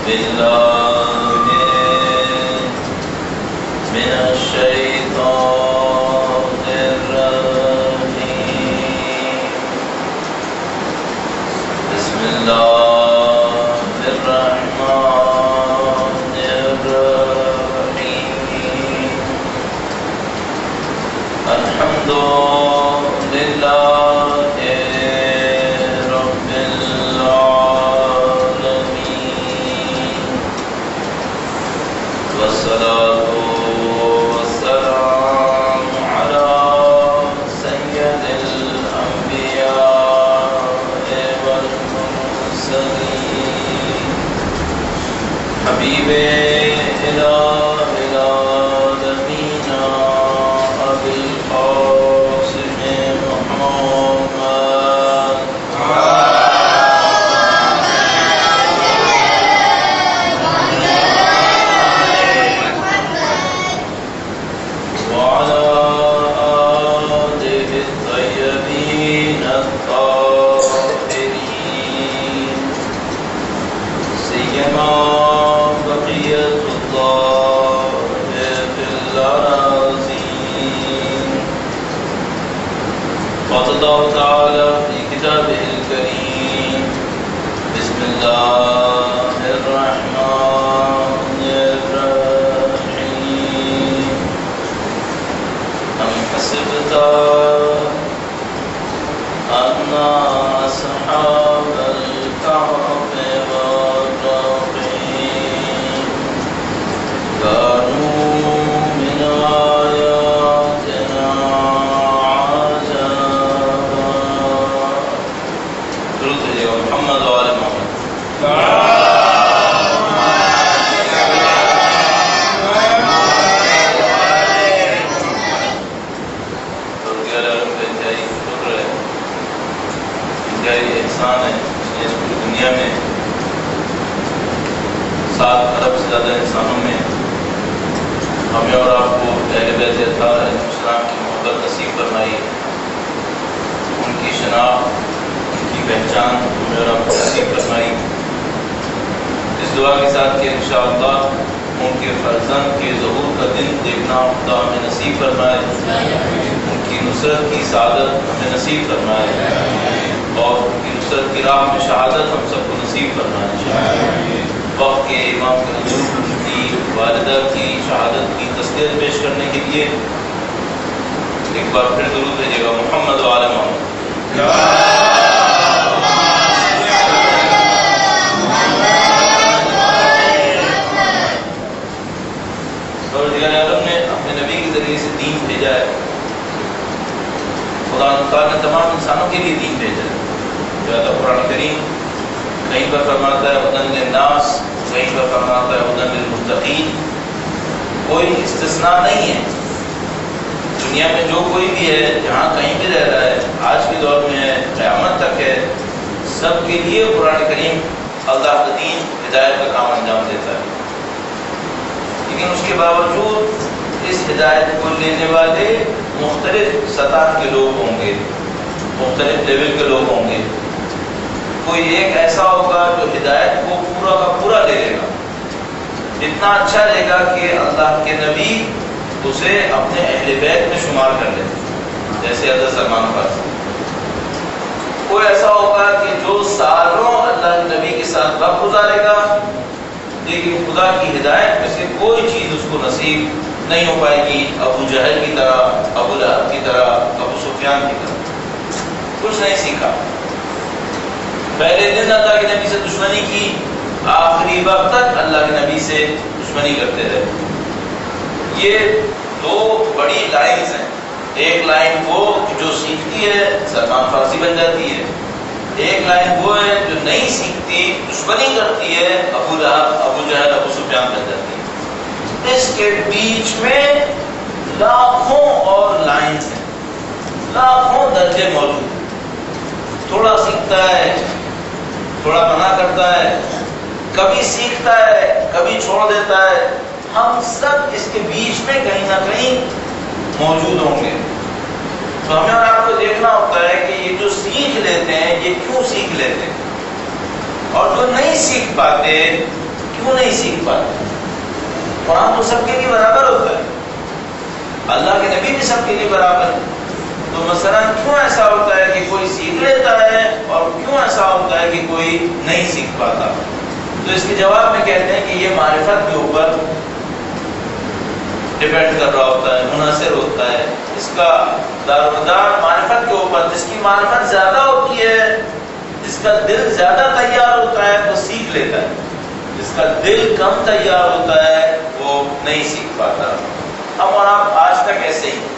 بالله من الشيطان الرجيم بسم الله الرحمن الرحيم الحمد لله رب العالمين والصلاة والسلام على سيد الأنبياء والمرسلين حبيب إله العالمين أبي القاسم محمد وعلى آله الطيبين الطاهرين سيما بقية الله في الأراضين. قال الله تعالى في كتابه الكريم بسم الله الرحمن الرحيم أم حسبت أن أصحاب الكهف والرقيم كانوا من آياتنا عجبا. درود ہے محمد وآل محمد. احسان ہے اس پوری دنیا میں 7 ارب سے زیادہ انسانوں میں ہمیں اور آپ کو اہل بیت اطہار علیہ السلام کی محبت نصیب فرمائی. ان کی شناخت ان کی پہچان ہمیں اور آپ کو نصیب فرمائی. اس دعا کے ساتھ کہ انشاءاللہ ان کے فرزند کے ظہور کا دن دیکھنا خدا ہمیں نصیب فرمائے. ان کی نصرت کی سعادت ہمیں نصیب فرمائے اور ان کی نصرت کی راہ میں شہادت ہم سب کو نصیب فرمائے. وقت کے امام کے حضور کی والدہ کی شہادت کی تسلیت پیش کرنے کے لیے ایک بار پھر درود بھیجیے گا محمد وآل محمد. پروردگار عالم نے اپنے نبی کے ذریعے سے دین بھیجا ہے. خدا تعالیٰ نے تمام انسانوں کے لیے دین بھیجا ہے. جو قرآن کریم کہیں پر فرماتا ہے ہدی للناس، کہیں پر فرماتا ہے ہدی للمتقین. کوئی استثناء نہیں ہے. دنیا میں جو کوئی بھی ہے، جہاں کہیں بھی رہ رہا ہے، آج کے دور میں ہے، قیامت تک ہے، سب کے لیے قرآن کریم اللہ کا دین ہدایت کا کام انجام دیتا ہے. لیکن اس کے باوجود اس ہدایت کو لینے والے مختلف سطح کے لوگ ہوں گے، مختلف لیول کے لوگ ہوں گے. کوئی ایک ایسا ہوگا جو ہدایت کو پورا کا پورا لے لے گا، اتنا اچھا لے گا کہ اللہ کے نبی اسے اپنے اہل بیت میں شمار کر لیں، جیسے حضرت سلمان فارسی. کوئی ایسا ہوگا کہ جو سالوں اللہ کے نبی کے ساتھ وقت گزارے گا، لیکن خدا کی ہدایت میں سے کوئی چیز اس کو نصیب نہیں ہو پائے گی. ابو جہل کی طرح، ابو لہب کی طرح، ابو سفیان کی طرح کچھ نہیں سیکھا. پہلے دن اللہ کے نبی سے دشمنی کی، آخری وقت تک اللہ کے نبی سے دشمنی کرتے رہے. یہ 2 بڑی لائنز ہیں. ایک لائن وہ جو سیکھتی ہے سلمان فارسی بن جاتی ہے، ایک لائن وہ ہے جو نہیں سیکھتی، دشمنی کرتی ہے، ابو لہب، ابو جہل، ابو سفیان بن جاتی ہے. اس کے بیچ میں لاکھوں اور لائنز ہیں، لاکھوں درجے موجود ہیں. تھوڑا سیکھتا ہے، تھوڑا منع کرتا ہے، کبھی سیکھتا ہے، کبھی چھوڑ دیتا ہے. ہم سب اس کے بیچ میں کہیں نہ کہیں موجود ہوں گے. تو ہمیں اور آپ کو دیکھنا ہوتا ہے کہ یہ جو سیکھ لیتے ہیں یہ کیوں سیکھ لیتے ہیں، اور جو نہیں سیکھ پاتے کیوں نہیں سیکھ پاتے؟ قرآن تو سب کے لیے برابر ہوتا ہے، اللہ کے نبی بھی سب کے لیے برابر ہے، تو مثلا کیوں ایسا ہوتا ہے کہ کوئی سیکھ لیتا ہے اور کیوں ایسا ہوتا ہے کہ کوئی نہیں سیکھ پاتا؟ تو اس کے جواب میں کہتے ہیں کہ یہ معرفت کے اوپر ڈیپینڈ کر رہا ہوتا ہے، منحصر ہوتا ہے، اس کا دار و مدار معرفت کے اوپر۔ جس کی معرفت زیادہ ہوتی ہے، جس کا دل زیادہ تیار ہوتا ہے وہ سیکھ لیتا ہے، جس کا دل کم تیار ہوتا ہے وہ نہیں سیکھ پاتا۔ ہم اور آپ آج تک ایسے ہی،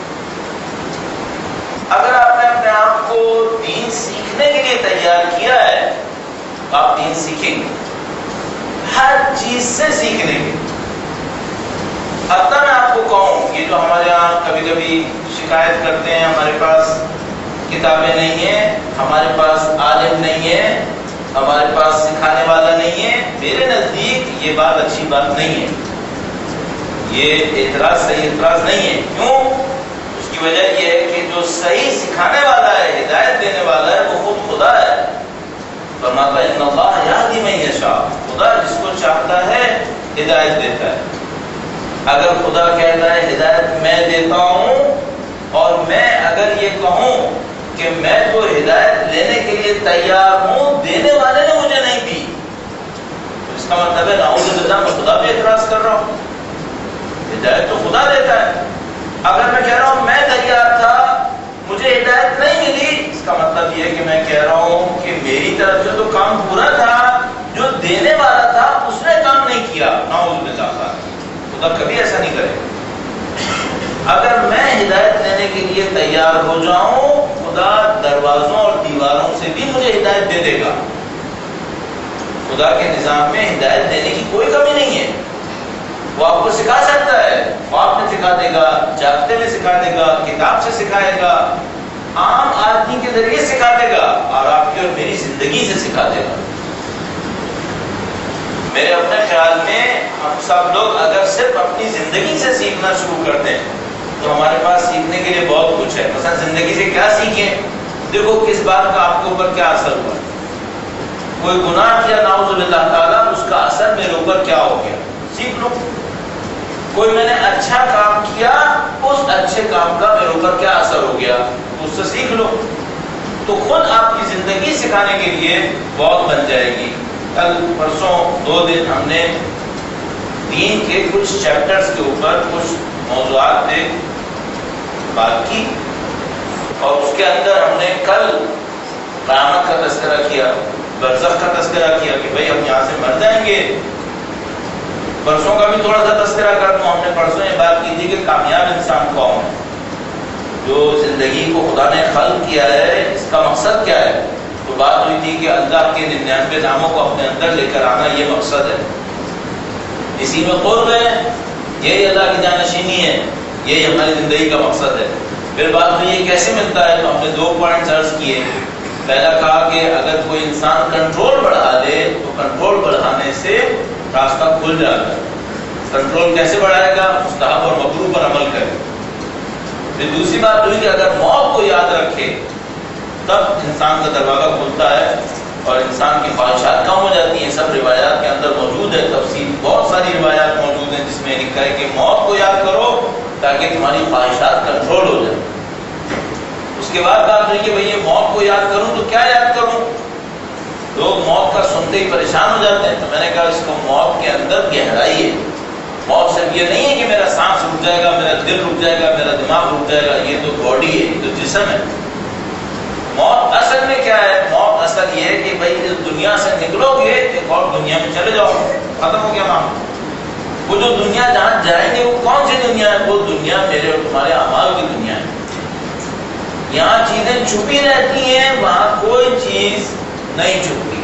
اگر آپ نے اپنے آپ کو دین سیکھنے کے لیے تیار کیا ہے تو آپ دین سیکھیں گے، ہر چیز سے سیکھنے کے۔ حتیٰ میں آپ کو کہوں، یہ جو ہمارے یہاں کبھی کبھی شکایت کرتے ہیں ہمارے پاس کتابیں نہیں ہیں، ہمارے پاس عالم نہیں ہے، ہمارے پاس سکھانے والا نہیں ہے، میرے نزدیک یہ بات اچھی بات نہیں ہے، یہ اعتراض صحیح اعتراض نہیں ہے۔ کیوں؟ اس کی وجہ یہ ہے کہ جو صحیح سکھانے والا ہے، ہدایت دینے والا ہے، وہ خود خدا ہے۔ فرماتا ہے ان اللہ یہدی من یشاء، خدا جس کو چاہتا ہے ہدایت دیتا ہے۔ اگر خدا کہتا ہے ہدایت میں دیتا ہوں، اور میں اگر یہ کہوں کہ میں تو ہدایت لینے کے لیے تیار ہوں، دینے والے نے مجھے نہیں دی، تو اس کا مطلب ہے نعوذ باللہ میں خدا بھی اعتراض کر رہا ہوں۔ ہدایت تو خدا دیتا ہے، اگر میں کہہ رہا ہوں میں تیار تھا مجھے ہدایت نہیں ملی، اس کا مطلب یہ ہے کہ میں کہہ رہا ہوں کہ میری طرف سے تو کام پورا تھا، جو دینے والا تھا اس نے کام نہیں کیا۔ نعوذ باللہ، خدا کبھی ایسا نہیں کرے۔ اگر میں ہدایت لینے کے لیے تیار ہو جاؤں، خدا دروازوں اور دیواروں سے بھی مجھے ہدایت دے دے گا۔ خدا کے نظام میں ہدایت دینے کی کوئی کمی نہیں ہے، وہ آپ کو سکھا سکتا ہے، خواب میں سکھا دے گا، جاگتے میں سکھا دے گا، کتاب سے سکھائے گا، عام آدمی کے ذریعے سکھا دے گا، اور آپ کی اور میری زندگی سے سکھا دے گا۔ میرے اپنے خیال میں ہم سب لوگ اگر صرف اپنی زندگی سے سیکھنا شروع کر دیں تو ہمارے پاس سیکھنے کے لیے بہت کچھ ہے۔ مثلا زندگی سے کیا سیکھیں؟ دیکھو کس بات کا آپ کے اوپر کیا اثر ہوا، کوئی گناہ کیا نعوذ باللہ تعالیٰ، اس کا اثر میرے اوپر کیا ہو گیا، سیکھ لو۔ کوئی میں نے اچھا کام کیا، اس اچھے کام کا میرے اوپر کیا اثر ہو گیا، اس سے سیکھ لو، تو خود آپ کی زندگی سکھانے کے لیے بہت بن جائے گی۔ کل پرسوں 2 دن ہم نے دین کے کچھ چیپٹرز کے اوپر کچھ موضوعات پہ بات کی، اور اس کے اندر ہم نے کل قیامت کا تذکرہ کیا، برزخ کا تذکرہ کیا کہ بھئی ہم یہاں سے مر جائیں گے۔ پرسوں کا بھی تھوڑا سا تذکرہ کر دوں، ہم نے پرسوں یہ بات کی تھی کہ کامیاب انسان کون ہے، جو زندگی کو خدا نے خلق کیا ہے، اس کا مقصد کیا ہے؟ تو بات ہوئی تھی کہ اللہ کے 99 ناموں کو اپنے اندر لے کر آنا یہ مقصد ہے، اسی میں قرب ہے، یہی اللہ کی جانشینی ہے، یہی ہماری زندگی کا مقصد ہے۔ پھر بات ہوئی یہ کیسے ملتا ہے، تو ہم نے 2 پوائنٹس عرض کیے۔ پہلا کہا کہ اگر کوئی انسان کنٹرول بڑھا لے تو کنٹرول بڑھانے سے راستہ کھل جاتا ہے۔ کنٹرول کیسے بڑھائے گا؟ مستحب اور مکروہ پر عمل کرے۔ پھر دوسری بات ہوئی کہ اگر موت کو یاد رکھے تب انسان کا دروازہ کھلتا ہے اور انسان کی خواہشات کم ہو جاتی ہیں۔ سب روایات کے اندر موجود ہے، تفصیل بہت ساری روایات موجود ہیں جس میں لکھا ہے کہ موت کو یاد کرو تاکہ تمہاری خواہشات کنٹرول ہو جائیں۔ اس کے بعد بات ہوئی کہ بھئی یہ موت کو یاد کروں تو کیا یاد کروں؟ لوگ موت کا سنتے ہی پریشان ہو جاتے ہیں، تو میں نے کہا اس کو موت کے اندر گہرائی ہے۔ موت صرف یہ نہیں ہے کہ میرا سانس رک جائے گا، میرا دل رک جائے گا، میرا دماغ رک جائے گا، یہ تو باڈی ہے، یہ تو جسم ہے۔ موت اصل میں کیا ہے؟ موت اصل یہ ہے کہ بھئی اس دنیا سے نکلو گے ایک اور دنیا میں چلے جاؤ، ختم ہو گیا معاملہ۔ وہ جو دنیا جہاں جائیں گے وہ کون سی دنیا ہے؟ وہ دنیا میرے اور تمہارے اعمال کی دنیا ہے۔ یہاں چیزیں چھپی رہتی ہیں، وہاں کوئی چیز نہیں چھپتی۔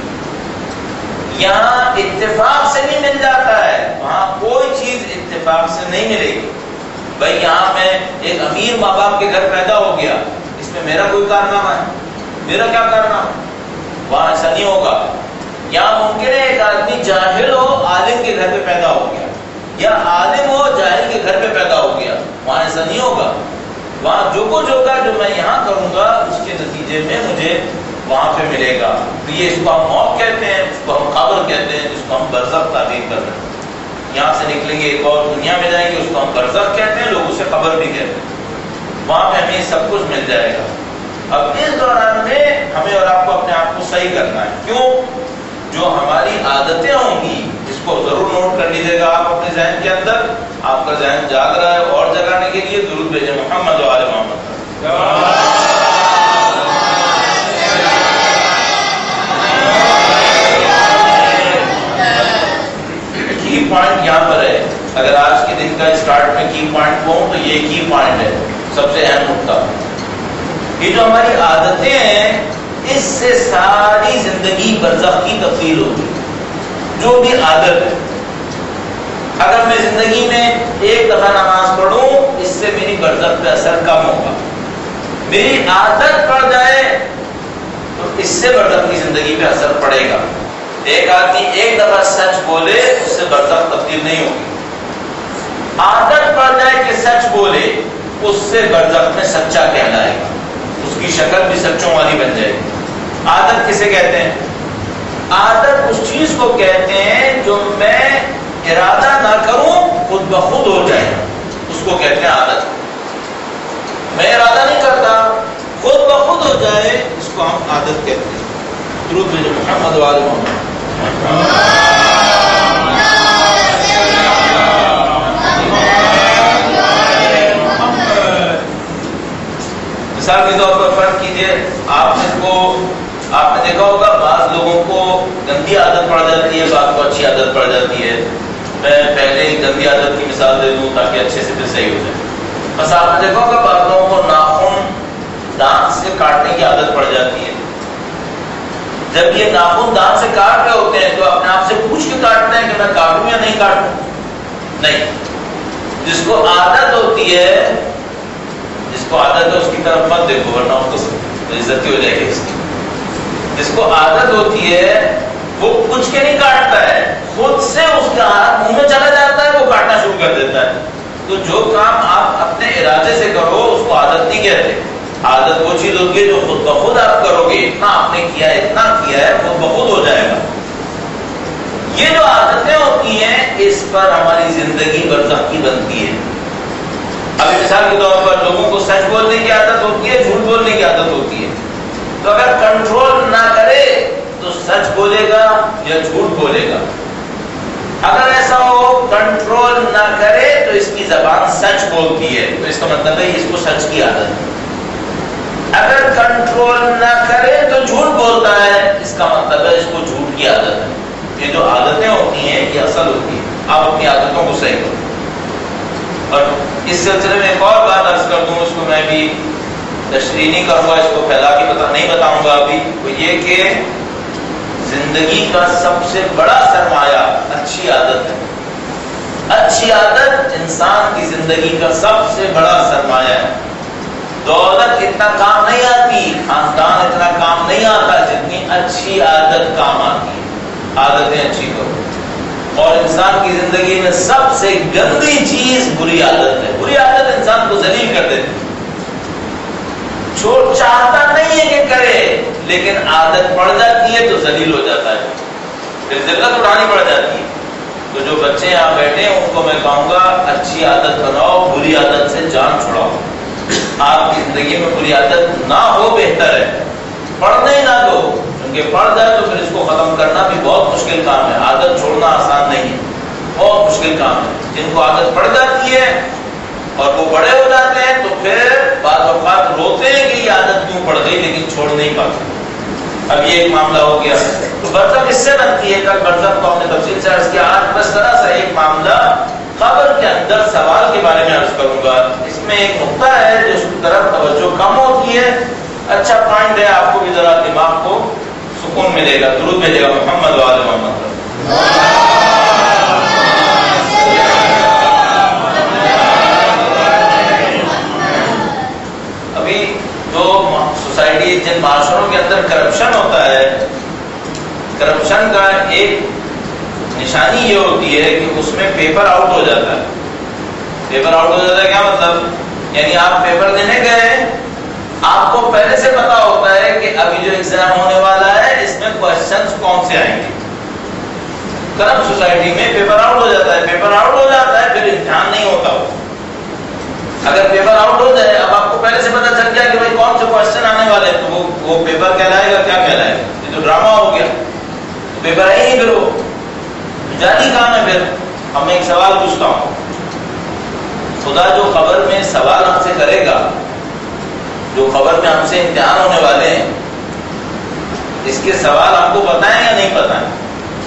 یہاں اتفاق سے نہیں مل جاتا ہے، وہاں کوئی چیز اتفاق سے نہیں ملے گی۔ بھائی یہاں میں ایک امیر ماں باپ کے گھر پیدا ہو گیا، اس میں میرا کوئی کارنامہ ہے؟ میرا کیا کارنامہ؟ وہاں ایسا نہیں ہوگا۔ یہاں ممکن ہے ایک آدمی جاہل ہو، عالم کے گھر پہ پیدا ہو گیا، یا عالم ہو جاہل کے گھر پہ پیدا ہو گیا، وہاں ایسا نہیں ہوگا۔ وہاں جو کچھ ہوگا جو میں یہاں کروں گا اس کے نتیجے میں مجھے وہاں پہ ملے گا. تو یہ اس کو ہم موت کہتے ہیں, اس کو ہم قبر کہتے ہیں, جس کو ہم برزخ تعبیر کر رہے ہیں. یہاں سے نکلیں گے ایک اور دنیا میں جائیں گے, اس کو ہم برزخ کہتے ہیں, لوگ اسے قبر بھی کہتے ہیں. وہاں پہ ہمیں سب کچھ مل جائے گا. اب اس دوران میں ہمیں اور آپ کو اپنے آپ کو صحیح کرنا ہے. کیوں؟ جو ہماری عادتیں ہوں گی, اس کو ضرور نوٹ کر لیجیے گا آپ اپنے ذہن کے اندر. آپ کا ذہن جاگ رہا ہے اور جگانے کے لیے درود بھیجیں محمد و آل محمد. کی پوائنٹ یہاں پر ہے. اگر آج کے دن کا اسٹارٹ میں کی پوائنٹ کہوں تو یہ کی پوائنٹ ہے, سب سے اہم نقطہ. یہ جو ہماری عادتیں ہیں, اس سے ساری زندگی برزخ کی تبدیل ہوگی. جو بھی عادت ہے, اگر میں زندگی میں ایک دفعہ نماز پڑھوں, اس سے میری برزخ پہ اثر کم ہوگا. میری عادت پڑ جائے تو اس سے برزخ کی زندگی پہ اثر پڑے گا. ایک آدمی ایک دفعہ سچ بولے, اس سے برزخ تبدیل نہیں ہوگی. عادت پڑ جائے کہ سچ بولے, اس سے برزخ میں سچا کہلائے گا. اس کی شکل بھی سچوں والی بن جائے گی. عادت کسے کہتے ہیں؟ عادت اس چیز کو کہتے ہیں جو میں ارادہ نہ کروں خود بخود ہو جائے, اس کو کہتے ہیں عادت. میں ارادہ نہیں کرتا, خود بخود ہو جائے, اس کو ہم عادت کہتے ہیں. درود بھیجو محمد و آل محمد. مثال کے طور پر فرض کیجیے, آپ نے دیکھا ہوگا بعض لوگوں کو گندی عادت پڑ جاتی ہے, بعض کو اچھی عادت پڑ جاتی ہے. میں پہلے گندی عادت کی مثال دے دوں تاکہ اچھے سے پھر صحیح ہو جائے. بس آپ نے دیکھا ہوگا بعض لوگوں کو ناخن دانت سے کاٹنے کی عادت پڑ جاتی ہے. جب یہ ناخن دانت سے کاٹ رہے ہوتے ہیں تو اپنے آپ سے پوچھ کے کاٹتے ہیں کہ میں کاٹوں یا نہیں کاٹوں. نہیں, جس کو عادت ہوتی ہے, جس کو عادت ہے اس کی طرف مت دیکھو ورنہ اس کو عزتی ہو جائے گی اس کی. جس کو عادت ہوتی ہے وہ پوچھ کے نہیں کاٹتا ہے, خود سے اس کا ہاتھ منہ میں چلا جاتا ہے, وہ کاٹنا شروع کر دیتا ہے. تو جو کام آپ اپنے ارادے سے کرو اس کو عادت نہیں کہتے. عادت وہ چیز ہوتی ہے جو خود بخود آپ کرو گے, اتنا آپ نے کیا ہے, اتنا کیا ہے, خود بخود ہو جائے گا. یہ جو عادتیں ہوتی ہیں, اس پر ہماری زندگی برزخ کی بنتی ہے. ابھی مثال کے طور پر لوگوں کو سچ بولنے کی عادت ہوتی ہے, جھوٹ بولنے کی عادت ہوتی ہے. تو اگر کنٹرول نہ کرے تو سچ بولے گا یا جھوٹ بولے گا. اگر ایسا ہو کنٹرول نہ کرے تو اس کی زبان سچ بولتی ہے, تو اس کا مطلب ہے اس کو سچ کی عادت ہے. اگر کنٹرول نہ کرے تو جھوٹ بولتا ہے, اس کا مطلب ہے اس کو جھوٹ کی عادت ہے. یہ جو عادتیں ہوتی ہیں یہ اصل ہوتی ہے. آپ اپنی عادتوں کو صحیح کرو. اور اس سلسلے میں ایک اور بات عرض کر دوں, اس کو میں بھی تشریح نہیں کروں گا, اس کو پھیلا کے نہیں بتاؤں گا ابھی. وہ یہ کہ زندگی کا سب سے بڑا سرمایہ اچھی عادت ہے. اچھی عادت انسان کی زندگی کا سب سے بڑا سرمایہ ہے. دولت اتنا کام نہیں آتی, خاندان اتنا کام نہیں آتا جتنی اچھی عادت کام آتی ہے. عادتیں اچھی کرو. اور انسان کی زندگی میں سب سے گندی چیز بری عادت ہے. بری عادت انسان کو ذلیل کر دیتی ہے. چاہتا نہیں ہے کہ کرے, لیکن عادت پڑ جاتی ہے تو ذلیل ہو جاتا ہے, پھر ذلت اٹھانی پڑ جاتی ہے. تو جو بچے یہاں بیٹھے ہیں ان کو میں کہوں گا اچھی عادت بناؤ, بری عادت سے جان چھڑاؤ. آپ کی زندگی میں بری عادت نہ ہو بہتر ہے. پڑھنے ہی نہ دو, کیونکہ پڑھ جائے تو پھر اس کو ختم کرنا بھی بہت مشکل کام ہے. عادت چھوڑنا آسان نہیں ہے, بہت مشکل کام ہے. جن کو عادت پڑ جاتی ہے اور وہ بڑے ہو جاتے ہیں تو پھر بعض اوقات روتے ہیں کہ یہ عادت کیوں پڑ گئی, لیکن چھوڑ نہیں پاتے. اب یہ ایک معاملہ ہو گیا. تو برزخ اس سے بنتی ہے. کل برزخ کو ہم نے تفصیل سے عرض کیا. آج بس ذرا سا ایک معاملہ قبر کے اندر سوال کے بارے میں عرض کروں گا. اس میں ایک نقطہ ہے جس کی طرف توجہ کم ہوتی ہے. اچھا پوائنٹ ہے, آپ کو بھی ذرا دماغ کو سکون ملے گا. درود بھیجے گا محمد و آل محمد. ابھی جو سوسائٹی, جن معاشروں کے اندر کرپشن ہوتا ہے, کرپشن کا ایک نشانی یہ ہوتی ہے کہ اس میں پیپر آؤٹ ہو جاتا ہے. پیپر آؤٹ ہو جاتا ہے کیا مطلب؟ یعنی آپ پیپر دینے گئے آپ کو پہلے سے پتا ہوتا ہے کہ ابھی جو ایگزام ہونے والا ہے اس میں کوشچنز کون سے آئیں گے. کرم سوسائٹی میں پیپر آؤٹ ہو جاتا ہے، پیپر آؤٹ ہو جاتا ہے پھر امتحان نہیں ہوتا ہو. اگر پیپر آؤٹ ہو جائے، اب آپ کو پہلے سے پتا چل گیا کہ بھائی کون سے کوشچن آنے والے ہیں، تو وہ پیپر کہلائے گا، کیا کہلائے گا؟ یہ تو ڈرامہ ہو گیا، پیپر ہے ہی نہیں. پھر وہ جانی کام ہے. پھر اب میں ایک سوال پوچھتا ہوں، خدا جو خبر میں سوال ہم سے کرے گا، جو خبر میں ہم سے امتحان ہونے والے ہیں، اس کے سوال ہم کو پتہ ہے یا نہیں پتہ ہے؟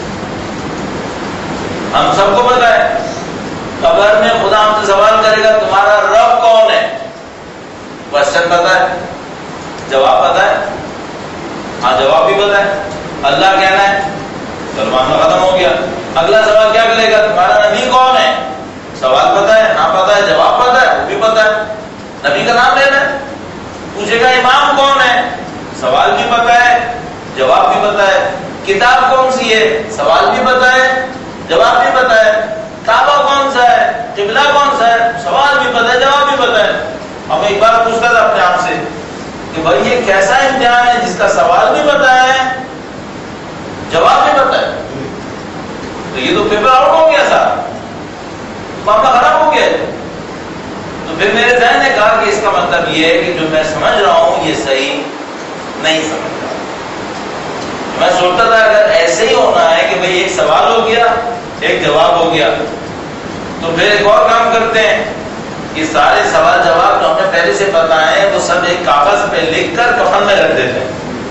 ہم سب کو پتہ ہے. قبر میں خدا ہم سے سوال کرے گا تمہارا رب کون ہے؟ کوشچن پتہ ہے، جواب پتہ ہے؟ ہاں جواب بھی پتہ ہے. اللہ کہنا ہے، چلو معاملہ ختم ہو گیا. اگلا سوال کیا کرے گا؟ تمہارا نبی کون ہے؟ سوال پتہ ہے، ہاں پتہ ہے، جواب پتہ ہے، وہ بھی پتہ ہے. نبی کا نام لینا ہے. پوچھے گا امام کون ہے؟ سوال بھی پتہ ہے، جواب بھی پتہ ہے. کتاب کون سی ہے؟ سوال بھی پتہ ہے، جواب بھی پتہ ہے. کعبہ کون سا ہے؟ قبلہ کون سا ہے؟ سوال بھی پتہ ہے، جواب بھی پتہ ہے. ہم ایک بار پوچھتا تھا اپنے آپ سے کہ بھائی یہ کیسا امتحان ہے جس کا سوال بھی پتہ ہے، جواب بھی پتہ ہے؟ تو یہ تو پیپر آؤٹ ہو گیا سارا، معاملہ خراب ہو گیا. تو پھر میرے ذہن نے کہا کہ اس کا مطلب یہ ہے کہ جو میں سمجھ رہا ہوں یہ صحیح نہیں سمجھ رہا. میں سوچتا تھا اگر ایسے ہی ہونا ہے کہ بھئی ایک سوال ہو گیا ایک جواب ہو گیا، تو پھر ایک اور کام کرتے ہیں، یہ سارے سوال جواب جو ہمیں پہلے سے پتہ ہے وہ سب ایک کاغذ پہ لکھ کر کفن میں رکھ دیتے ہیں.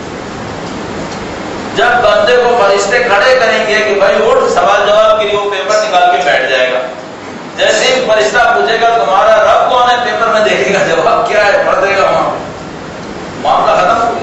جب بندے کو فرشتے کھڑے کریں گے کہ بھائی اٹھ سوال جواب کے لیے، وہ پیپر نکال کے بیٹھ جائے گا. جیسے ہی فرشتہ پوچھے گا تمہارا رب کون ہے، پیپر میں دیکھے گا جواب کیا ہے، پڑھ دے گا، وہاں معاملہ ختم ہو گیا.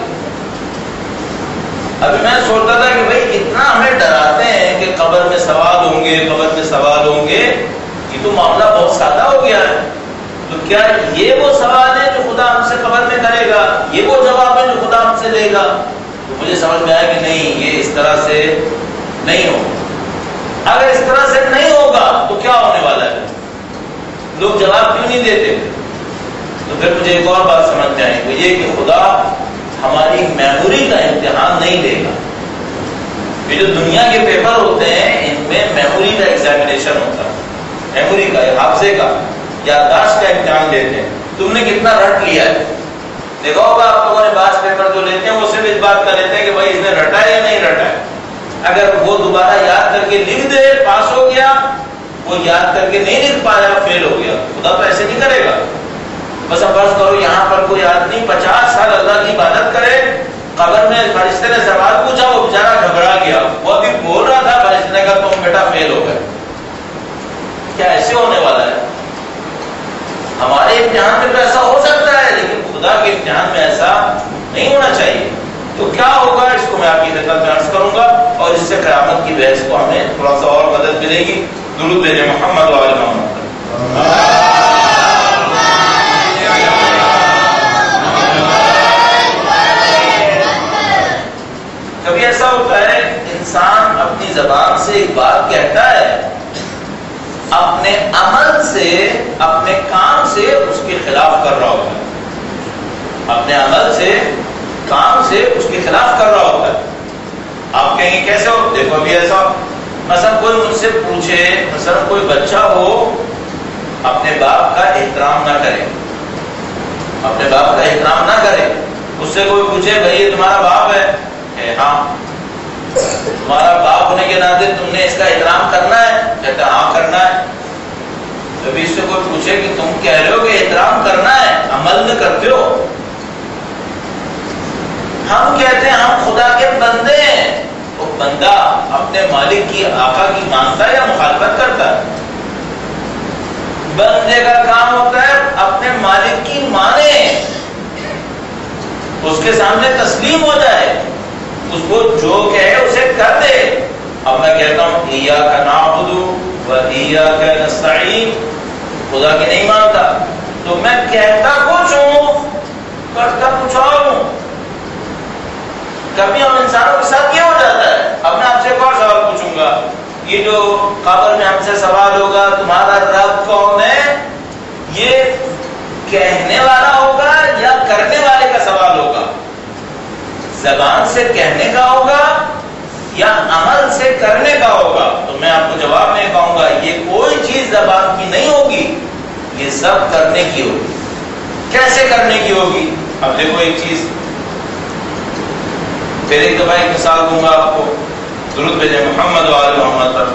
ابھی میں سوچتا تھا کہ بھائی اتنا ہمیں ڈراتے ہیں کہ قبر میں سوال ہوں گے، قبر میں سوال ہوں گے، یہ تو معاملہ بہت سادہ ہو گیا ہے. تو کیا یہ وہ سوال ہے جو خدا ہم سے قبر میں کرے گا؟ یہ وہ جواب ہے جو خدا ہم سے لے گا؟ تو مجھے سمجھ میں آیا کہ نہیں، یہ اس طرح سے نہیں ہوگا. اگر اس طرح سے نہیں ہوگا تو کیا ہونے والا ہے؟ لوگ جواب کیوں نہیں دیتے؟ تو پھر مجھے ایک اور بات سمجھ میں آئی، وہ یہ کہ خدا ہماری میموری کا امتحان نہیں لے گا. یہ جو دنیا کے پیپر ہوتے ہیں ان میں میموری کا ایگزامینیشن ہوتا ہے، میموری کا، حافظے کا، یادداشت کا امتحان لیتے ہیں. تم نے کتنا رٹ لیا ہے؟ دیکھا ہوگا آپ لوگوں نے بعض پیپر جو لیتے ہیں وہ صرف اس بات کا لیتے ہیں کہ بھائی اس نے رٹا ہے یا نہیں رٹا ہے. اگر وہ دوبارہ یاد کر کے لکھ دے پاس ہو گیا، وہ یاد کر کے نہیں لکھ پایا فیل ہو گیا. خدا تو ایسے نہیں کرے گا. بس اب فرض کرو یہاں پر کوئی آدمی 50 سال اللہ کی عبادت کرے، قبر میں فرشتے نے سوال پوچھا، وہ بیچارہ گھبرا گیا، وہ ابھی بول رہا تھا، فرشتے نے کہا تم بیٹا فیل ہو گئے. کیا ایسے ہونے والا ہے؟ ہمارے امتحان میں تو ایسا ہو سکتا ہے لیکن خدا کے امتحان میں ایسا نہیں ہونا چاہیے. تو کیا ہوگا اس کو میں آپ کی خدمت میں عرض کروں گا، اور اس سے قیامت کی بحث کو ہمیں تھوڑا سا اور مدد ملے گی. درود بھیجیں محمد و آل محمد. کبھی ایسا ہوتا ہے انسان اپنی زبان سے ایک بات کہتا ہے، اپنے عمل سے، اپنے کام سے اس کے خلاف کر رہا ہوتا ہے. اپنے عمل سے، کام سے اس کے خلاف کر رہا ہوتا ہے. آپ کہیں گے کیسے ہو؟ دیکھو ابھی ایسا، مثلا کوئی مجھ سے پوچھے، مثلا کوئی بچہ ہو اپنے باپ کا احترام نہ کرے، اپنے باپ کا احترام نہ کرے، اس سے کوئی پوچھے بھائی یہ تمہارا باپ ہے؟ ہاں. تمہارا باپ ہونے کے ناطے تم نے اس کا احترام کرنا ہے؟ کہتا ہے ہاں کرنا ہے. کبھی اس سے کوئی پوچھے کہ تم کہہ رہے ہو کہ احترام کرنا ہے، عمل میں کرتے ہو؟ ہم کہتے ہیں ہم خدا کے بندے ہیں. وہ بندہ اپنے مالک کی، آقا کی مانتا ہے یا مخالفت کرتا ہے؟ بندے کا کام ہوتا ہے اپنے مالک کی مانے، اس کے سامنے تسلیم ہو جائے، اس کو جو کہے اسے کر دے. اب میں کہتا ہوں ایاک نعبد و ایاک نستعین، خدا کی نہیں مانتا تو میں کہتا کچھ ہوں کرتا کچھ اور ہوں. کبھی ہم انسانوں کے ساتھ کیا ہو جاتا ہے. اب میں آپ سے ایک اور سوال پوچھوں گا، یہ جو قبر میں ہم سے سوال ہوگا تمہارا رب کون ہے، یہ کہنے والا ہوگا یا کرنے والے کا زبان سے کہنے کا ہوگا یا عمل سے کرنے کا ہوگا؟ تو میں آپ کو جواب میں کہوں گا یہ کوئی چیز زبان کی نہیں ہوگی، یہ سب کرنے کی ہوگی۔ کیسے کرنے کی ہوگی؟ اب دیکھو ایک چیز، پھر ایک دفعہ ایک مثال دوں گا آپ کو، درود بھیجیں محمد و آل محمد پر۔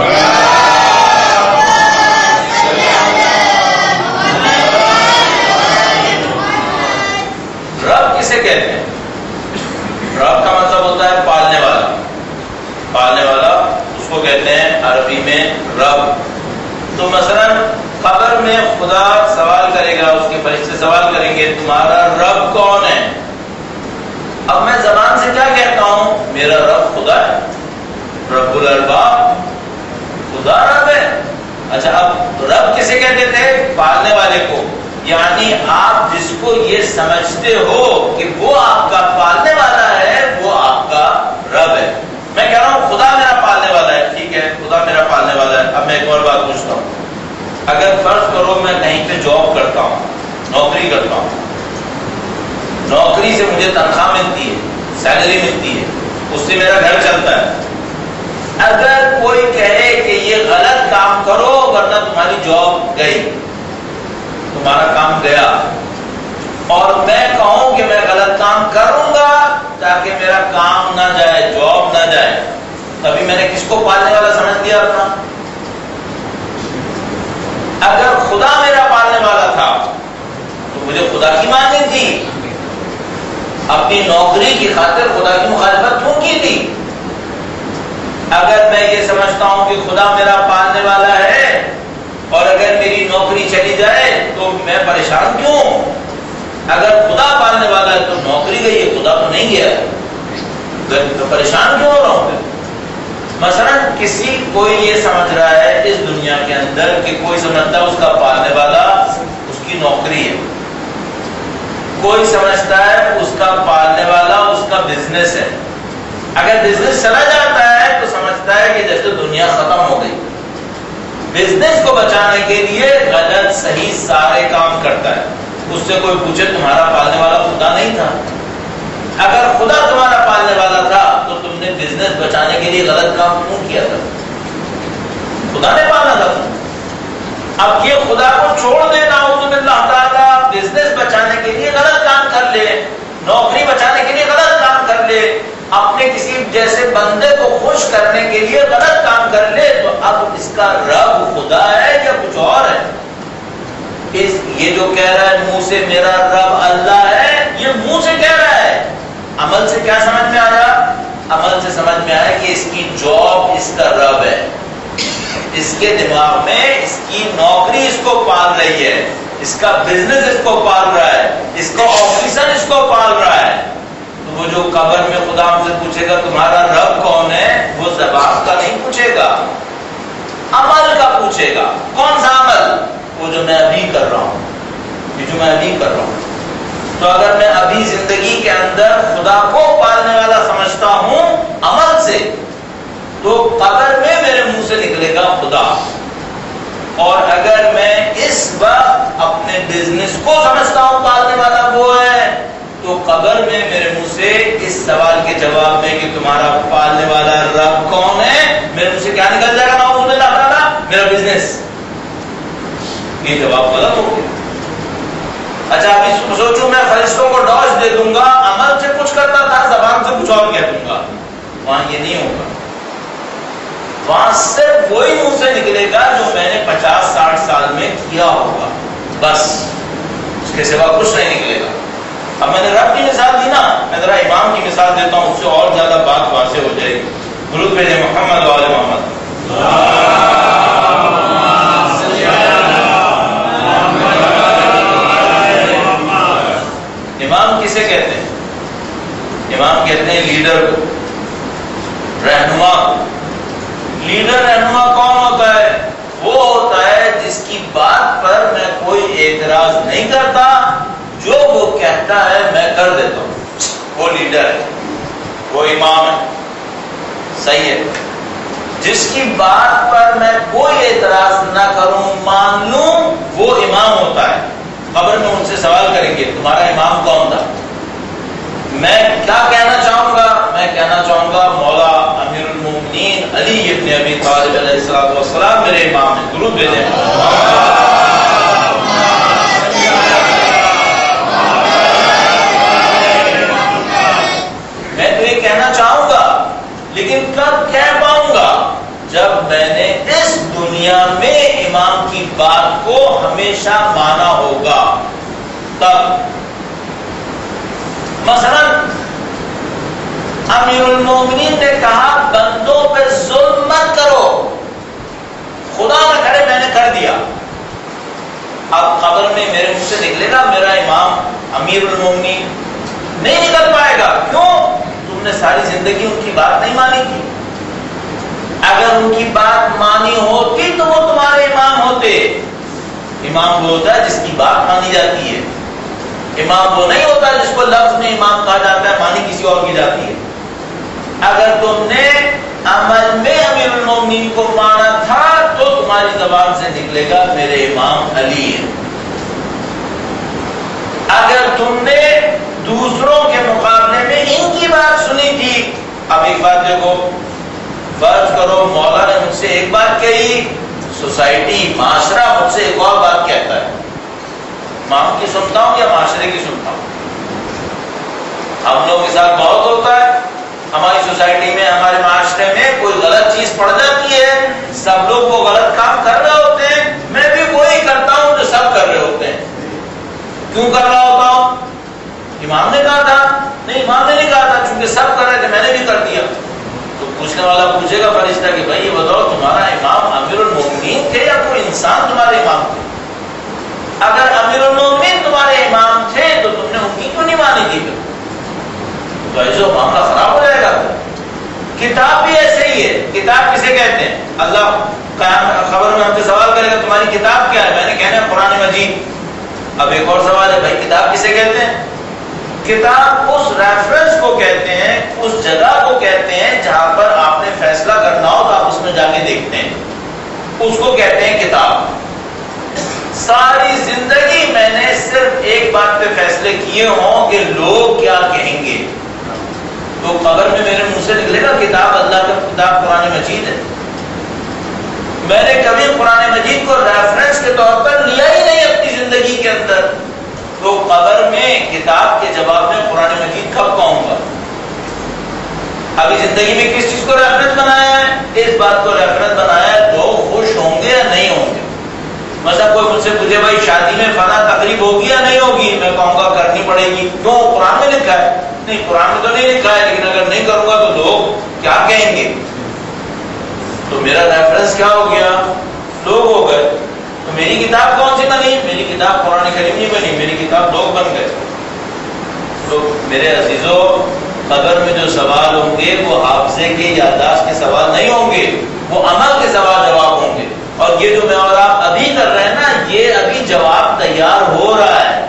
رب کسے کہتے ہیں؟ رب کا مطلب ہوتا ہے پالنے والا، پالنے والا اس کو کہتے ہیں عربی میں رب۔ تو مثلا قبر میں خدا سوال کرے گا، اس کے فرشتے سوال کریں گے تمہارا رب کون ہے؟ اب میں زبان سے کیا کہتا ہوں؟ میرا رب خدا ہے، رب الارباب، خدا رب ہے۔ اچھا اب رب کسے کہتے تھے؟ پالنے والے کو، یعنی آپ جس کو یہ سمجھتے ہو کہ وہ آپ کا پالنے والا ہے وہ آپ کا رب ہے۔ میں کہہ رہا ہوں خدا میرا پالنے والا ہے، ٹھیک ہے خدا میرا پالنے والا ہے۔ اب میں ایک اور بات پوچھتا ہوں، اگر فرض کرو میں کہیں پہ جاب کرتا ہوں، نوکری کرتا ہوں، نوکری سے مجھے تنخواہ ملتی ہے، سیلری ملتی ہے، اس سے میرا گھر چلتا ہے۔ اگر کوئی کہے کہ یہ غلط کام کرو ورنہ تمہاری جاب گئی، تمہارا کام گیا، اور میں کہوں کہ میں غلط کام کروں گا تاکہ میرا کام نہ جائے، جاب نہ جائے، تبھی میں نے کس کو پالنے والا سمجھ لیا اپنا؟ اگر خدا میرا پالنے والا تھا تو مجھے خدا کی ماننی تھی، اپنی نوکری کی خاطر خدا کی مخالفت کیوں کی تھی؟ اگر میں یہ سمجھتا ہوں کہ خدا میرا پالنے والا ہے اور اگر میری نوکری چلی جائے تو میں پریشان کیوں؟ اگر خدا پالنے والا ہے تو نوکری گئی ہے، خدا تو نہیں گیا، تو پریشان کیوں ہو رہا ہوں؟ مثلا کسی کوئی یہ سمجھ رہا ہے اس دنیا کے اندر کہ کوئی سمجھتا ہے اس کا پالنے والا اس کی نوکری ہے، کوئی سمجھتا ہے اس کا پالنے والا اس کا بزنس ہے۔ اگر بزنس چلا جاتا ہے تو سمجھتا ہے کہ جیسے دنیا ختم ہو گئی۔ بزنس کو بچانے کے لیے غلط صحیح سارے کام کرتا ہے۔ اس سے کوئی پوچھے تمہارا پالنے والا خدا نہیں تھا؟ اگر خدا تمہارا پالنے والا تھا تو تم نے بزنس بچانے کے لیے غلط کام کیوں کیا تھا؟ خدا نے پالنا تھا۔ اب یہ خدا کو چھوڑ دینا ہو تو اللہ تعالیٰ بزنس بچانے کے لیے غلط کام کر لے، نوکری بچانے کے لیے غلط کام کر لے، اپنے کسی جیسے بندے کو خوش کرنے کے لیے غلط کام کر لے، تو اب اس کا رب خدا ہے یا کچھ اور ہے؟ یہ جو کہہ رہا ہے منہ سے میرا رب اللہ ہے، یہ منہ سے کہہ رہا ہے، عمل سے کیا سمجھ میں آیا؟ عمل سے سمجھ میں آیا کہ اس کی جاب اس کا رب ہے، اس کے دماغ میں اس کی نوکری اس کو پال رہی ہے، اس کا بزنس اس کو پال رہا ہے، اس کا آفیسر اس کو پال رہا ہے۔ تو وہ جو قبر میں خدا ہم سے پوچھے گا تمہارا رب کون ہے، وہ زبان کا نہیں پوچھے گا، عمل کا پوچھے گا۔ کون سا عمل؟ وہ جو میں ابھی کر رہا ہوں، یہ جو میں ابھی کر رہا ہوں۔ تو اگر میں ابھی زندگی کے اندر خدا کو پالنے والا سمجھتا ہوں عمل سے، تو قبر میں میرے منہ سے نکلے گا خدا۔ اور اگر میں اس وقت اپنے بزنس کو سمجھتا ہوں پالنے والا وہ ہے، تو قبر میں میرے منہ سے اس سوال کے جواب میں کہ تمہارا پالنے والا رب کون ہے، میرے منہ سے کیا نکل جائے گا؟ نعوذ باللہ تعالیٰ میرا بزنس۔ یہ جواب غلط ہو گیا۔ اچھا ابھی سوچوں میں فرشتوں کو ڈاج دے دوں گا، عمل سے کچھ کرتا تھا زبان سے کچھ اور کہہ دوں گا، وہاں یہ نہیں ہوگا۔ وہاں صرف وہی منہ سے نکلے گا جو میں نے 50-60 سال میں کیا ہوگا، بس اس کے سوا کچھ نہیں نکلے گا۔ اب میں نے رب کی مثال دی نا، میں ذرا امام کی مثال دیتا ہوں، اس سے اور زیادہ بات واضح ہو جائے گی۔ درود بھیجیں محمد و آل محمد۔ امام کسے کہتے ہیں؟ امام کہتے ہیں لیڈر کو، رہنما کو۔ لیڈر رہنما کون ہوتا ہے؟ وہ ہوتا ہے جس کی بات پر میں کوئی اعتراض نہیں کرتا، جو وہ کہتا ہے میں کر دیتا ہوں، وہ لیڈر ہے، وہ امام ہے۔ صحیح ہے؟ جس کی بات پر میں کوئی اعتراض نہ کروں، مان لوں، وہ امام ہوتا ہے۔ قبر میں ان سے سوال کریں گے تمہارا امام کون تھا؟ میں کیا کہنا چاہوں گا؟ میں کہنا چاہوں گا مولا امیر المومنین علی ابن ابی طالب علیہ الصلوۃ والسلام میرے امام ہیں، درود بھیجیں۔ میں تو یہ کہنا چاہوں گا، لیکن کب کہہ پاؤں گا؟ جب میں نے اس دنیا میں امام کی بات کو ہمیشہ مانا ہوگا تب۔ مثلا امیر المومنین نے کہا بندوں پہ ظلم مت کرو، خدا نہ کرے میں نے کر دیا، اب قبر میں میرے منہ سے نکلے گا میرا امام امیر المومنین؟ نہیں نکل پائے گا۔ کیوں؟ تم نے ساری زندگی ان کی بات نہیں مانی تھی۔ اگر ان کی بات مانی ہوتی تو وہ تمہارے امام ہوتے۔ امام وہ ہوتا ہے جس کی بات مانی جاتی ہے، امام وہ نہیں ہوتا جس کو لفظ میں امام کہا جاتا ہے، مانی کسی اور کی جاتی ہے۔ اگر تم نے عمل میں امیر المومنین کو مانا تھا تو تمہاری زبان سے نکلے گا میرے امام علی ہیں۔ اگر تم نے دوسروں کے مقابلے میں ان کی بات سنی تھی، اب ایک بات دیکھو، فرض کرو مولا نے مجھ سے ایک بات کہی، سوسائٹی معاشرہ مجھ سے ایک اور بات کہتا ہے، امام کی سنتا ہوں یا معاشرے کی سنتا ہوں؟ ہم لوگوں کے ساتھ بہت ہوتا ہے، ہماری سوسائٹی میں ہمارے معاشرے میں کوئی غلط چیز پڑ جاتی ہے، سب لوگ وہ غلط کام کر رہے ہوتے ہیں، میں بھی وہی کرتا ہوں جو سب کر رہے ہوتے ہیں۔ کیوں کر رہا ہوتا ہوں؟ امام نے کہا تھا؟ نہیں، امام نے نہیں کہا تھا، چونکہ سب کر رہے تھے میں نے بھی کر دیا۔ تو پوچھنے والا پوچھے گا فرشتہ کہ بھائی یہ بتاؤ تمہارا امام امیر المومنین تھے یا کوئی انسان تمہارے امام تھے؟ اگر امیر المومنین تمہارے امام تھے تو تم نے ان کی کیوں نہیں مانی تھی؟ تو ایسا معاملہ خراب ہو جائے گا۔ کتاب بھی ایسے ہی ہے۔ کتاب کسے کہتے ہیں؟ اللہ خبر میں ہم سے سوال کرے گا تمہاری کتاب کیا ہے؟ میں نے کہنا ہے قرآن مجید۔ اب ایک اور سوال ہے، بھائی کتاب کسے کہتے ہیں؟ کتاب اس ریفرنس کو کہتے ہیں، اس جگہ کو کہتے ہیں جہاں پر آپ نے فیصلہ کرنا ہو تو آپ اس میں جا کے دیکھتے ہیں، اس کو کہتے ہیں کتاب۔ ساری زندگی میں نے صرف ایک بات پہ فیصلے کیے ہوں کہ لوگ کیا کہیں گے، تو قبر میں میرے منہ سے نکلے گا کتاب اللہ کا کتاب قرآن مجید ہے۔ میں نے کبھی قرآن مجید کو ریفرنس کے طور پر لیا ہی نہیں اپنی زندگی کے اندر، تو قبر میں کتاب کے جواب میں قرآن مجید کب کہوں گا؟ ابھی زندگی میں کس چیز کو ریفرنس بنایا ہے؟ اس بات کو ریفرنس بنایا ہے لوگ خوش ہوں گے یا نہیں ہوں گے۔ مثلا کوئی مجھ سے پوچھے بھائی شادی میں فلاں تقریب ہوگی یا نہیں ہوگی، میں کہوں گا کرنی پڑے گی۔ کیوں؟ قرآن میں لکھا ہے۔ نہیں، قرآن میں تو نہیں لکھا ہے، لیکن اگر نہیں کروں گا تو لوگ کیا کہیں گے؟ تو میرا ریفرنس کیا ہو گیا؟ لوگ ہو گئے۔ تو میری کتاب کون سی بنی؟ میری کتاب قرآن کریم نہیں بنی، میری کتاب لوگ بن گئے۔ تو میرے عزیزوں، قبر میں جو سوال ہوں گے وہ حافظے کے یادداشت کے سوال نہیں ہوں گے، وہ عمل کے سوال جواب ہوں گے۔ اور یہ جو میں اور آپ ابھی کر رہے ہیں نا، یہ ابھی جواب تیار ہو رہا ہے۔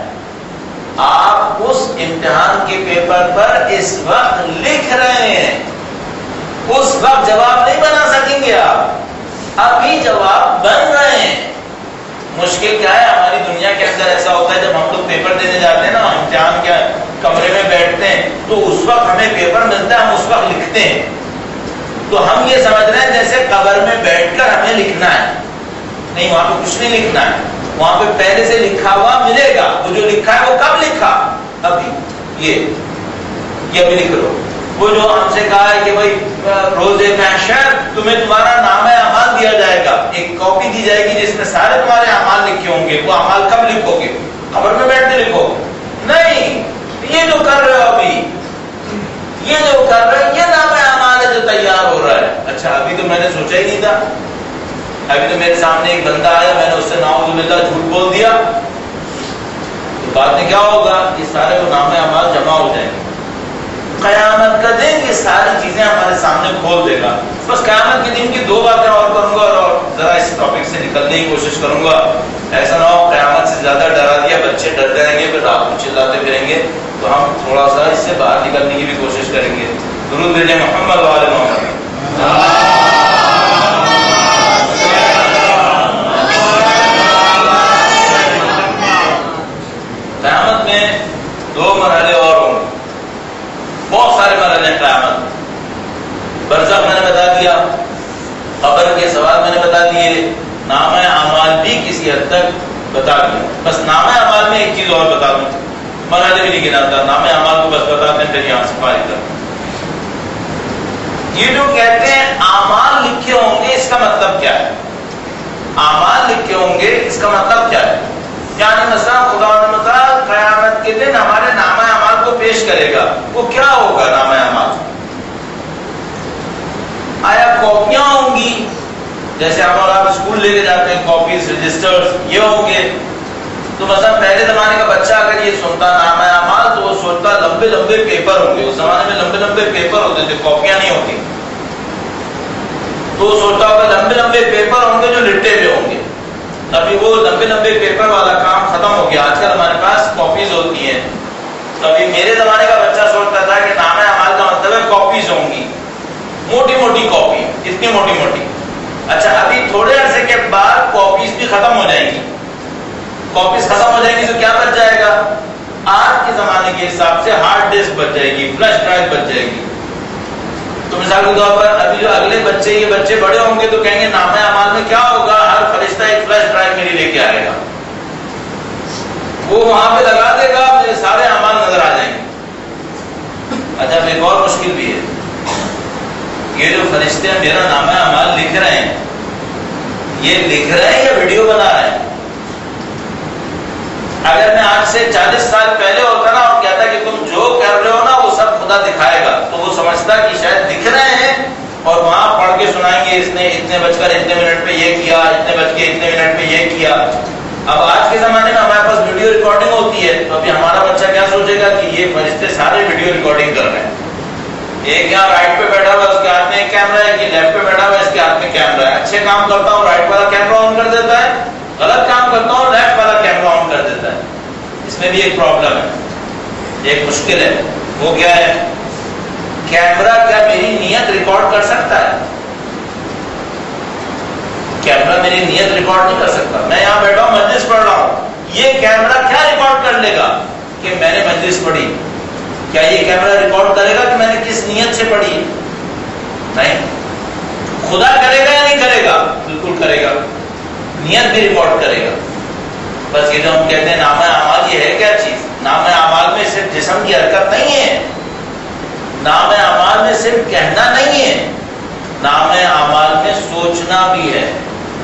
آپ اس امتحان کے پیپر پر اس وقت لکھ رہے ہیں، اس وقت جواب نہیں بنا سکیں گے آپ، ابھی جواب بن رہے ہیں۔ مشکل کیا ہے؟ ہماری دنیا کے اندر ایسا ہوتا ہے جب ہم لوگ پیپر دینے جاتے ہیں نا، امتحان کے کمرے میں بیٹھتے ہیں تو اس وقت ہمیں پیپر ملتا ہے، ہم اس وقت لکھتے ہیں، تو ہم یہ سمجھ رہے ہیں جیسے قبر میں بیٹھ کر ہمیں لکھنا ہے۔ نہیں، وہاں پہ کچھ نہیں لکھنا ہے، وہاں پہ پہلے سے لکھا ہوا ملے گا۔ وہ جو لکھا ہے وہ کب لکھا؟ ابھی یہ ابھی لکھ لو۔ وہ جو ہم سے کہا ہے کہ بھائی روز محشر تمہیں تمہارا نام اعمال دیا جائے گا، ایک کاپی دی جائے گی جس میں سارے تمہارے اعمال لکھے ہوں گے، وہ اعمال کب لکھو گے؟ قبر میں بیٹھ کے لکھو گے؟ نہیں، یہ جو کر رہے ہو ابھی، یہ جو کر رہے ہیں، یہ نام اعمال ہے جو تیار ہو رہا ہے۔ اچھا، ابھی تو میں نے سوچا ہی نہیں تھا، ابھی تو میرے سامنے ایک بندہ آیا، میں نے اس سے نعوذ باللہ جھوٹ بول دیا، تو بعد میں کیا ہوگا؟ یہ سارے وہ نام اعمال جمع ہو جائیں گے۔ قیامت کا دن یہ ساری چیزیں ہمارے سامنے کھول دے گا۔ بس قیامت کے دن کی دو باتیں اور کروں گا اور ذرا اس ٹاپک سے نکلنے کی کوشش کروں گا۔ ایسا نہ ہو قیامت سے زیادہ ڈرا دیا، بچے ڈرتے رہیں گے، پھر رات کو چلاتے پھریں گے، تو ہم تھوڑا سا اس سے باہر نکلنے کی بھی کوشش کریں گے۔ درود بھیجیں محمد و آل محمد۔ قیامت میں دو مرحلے اور ہوں گے۔ برزخ میں نے بتا دیا، قبر کے سوال میں نے بتا دیے، نامہ اعمال بھی کسی حد تک بتا دیا. بس نامہ اعمال میں ایک چیز اور بتا دوں، مرحلے بھی نہیں گناتا، نامہ اعمال کو بس بتا دیں پھر یہاں سے فارغ کر. یہ جو کہتے ہیں اعمال لکھے ہوں گے، اس کا مطلب کیا ہے؟ اعمال لکھے ہوں گے اس کا مطلب کیا ہے؟ یعنی مثلا خدا تعالیٰ قیامت کے دن ہمارے نامہ اعمال کو پیش کرے گا، وہ کیا ہوگا نامہ اعمال؟ آیا کاپیاں ہوں گی جیسے ہم اور آپ اسکول لے کے جاتے ہیں، کاپیز رجسٹرز یہ ہوں گے؟ تو مثلا پہلے زمانے کا بچہ اگر یہ سنتا نامہ اعمال تو وہ سوچتا لمبے لمبے پیپر ہوں گے. اس زمانے میں لمبے لمبے پیپر ہوتے تھے، کاپیاں نہیں ہوتی. تو سوچتا ہوگا لمبے لمبے پیپر ہوں گے جو لٹے ہوئے ہوں گے. ابھی وہ لمبے لمبے پیپر والا کام ختم ہو گیا، آج کل ہمارے پاس کاپیز ہوتی ہیں. تو ابھی میرے زمانے کا بچہ سوچتا تھا کہ نامہ اعمال کا مطلب ہے کاپیز ہوں گی، موٹی موٹی کاپی، اتنی موٹی موٹی. اچھا ابھی تھوڑے عرصے کے بعد کاپیز بھی ختم ہو جائیں گی. کاپیز ختم ہو جائیں گی تو کیا بچ جائے گا؟ آج کے زمانے کے حساب سے ہارڈ ڈسک بچ جائے گی، فلیش ڈرائیو بچ جائے گی. تو مثال کے طور پر ابھی جو اگلے بچے یہ بچے بڑے ہوں گے تو کہیں گے نامہ اعمال میں کیا ہوگا؟ ہر فرشتہ ایک فلیش ڈرائیو میری لے کے آئے گا، وہ وہاں پہ لگا دے گا، میرے سارے اعمال نظر آ جائیں گے. اچھا ایک اور مشکل بھی ہے، یہ جو فرشتے میرا نامہ اعمال لکھ رہے ہیں، یہ لکھ رہے ہیں یا ویڈیو بنا رہے ہیں؟ اگر میں آج سے 40 سال پہلے ہوتا نا اور کہتا کہ تم جو کر رہے ہو نا وہ سب خدا دکھائے گا، تو وہ سمجھتا کہ شاید دکھ رہے ہیں اور وہاں پڑھ کے سنائیں گے اس نے اتنے بج کر اتنے منٹ پہ یہ کیا، اتنے بج کے اتنے منٹ پہ یہ کیا. اب آج کے زمانے میں ہمارے پاس ویڈیو ریکارڈنگ ہوتی ہے، تو ابھی ہمارا بچہ کیا سوچے گا کہ یہ فرشتے سارے ویڈیو ریکارڈنگ کر رہے ہیں. ایک یہاں رائٹ پہ بیٹھا ہوا ہے اس کے ہاتھ میں ایک کیمرہ ہے، کہ لیفٹ پہ بیٹھا ہوا ہے اس کے ہاتھ میں کیمرہ ہے. اچھے کام کرتا ہوں رائٹ والا کیمرہ آن کر دیتا ہے، غلط کام کرتا ہوں لیفٹ والا کیمرہ آن کر دیتا ہے. اس میں بھی ایک پرابلم ہے، ایک مشکل ہے. وہ کیا ہے؟ کیمرہ کیا میری نیت ریکارڈ کر سکتا ہے؟ کیمرہ میری نیت ریکارڈ نہیں کر سکتا. میں یہاں بیٹھا ہوں مجلس پڑھ رہا ہوں، یہ کیمرہ کیا ریکارڈ کر لے گا کہ میں نے مجلس پڑھی؟ کیا یہ کیمرہ ریکارڈ کرے گا کہ میں نے کس نیت سے پڑھی؟ نہیں. خدا کرے گا یا نہیں کرے گا؟ بالکل کرے گا، نیت بھی ریکارڈ کرے گا. بس یہ جو ہم کہتے ہیں نامہ اعمال، یہ ہے کیا چیز؟ نامہ اعمال میں صرف جسم کی حرکت نہیں ہے، نامہ اعمال میں صرف کہنا نہیں ہے، نامہ اعمال میں سوچنا بھی ہے.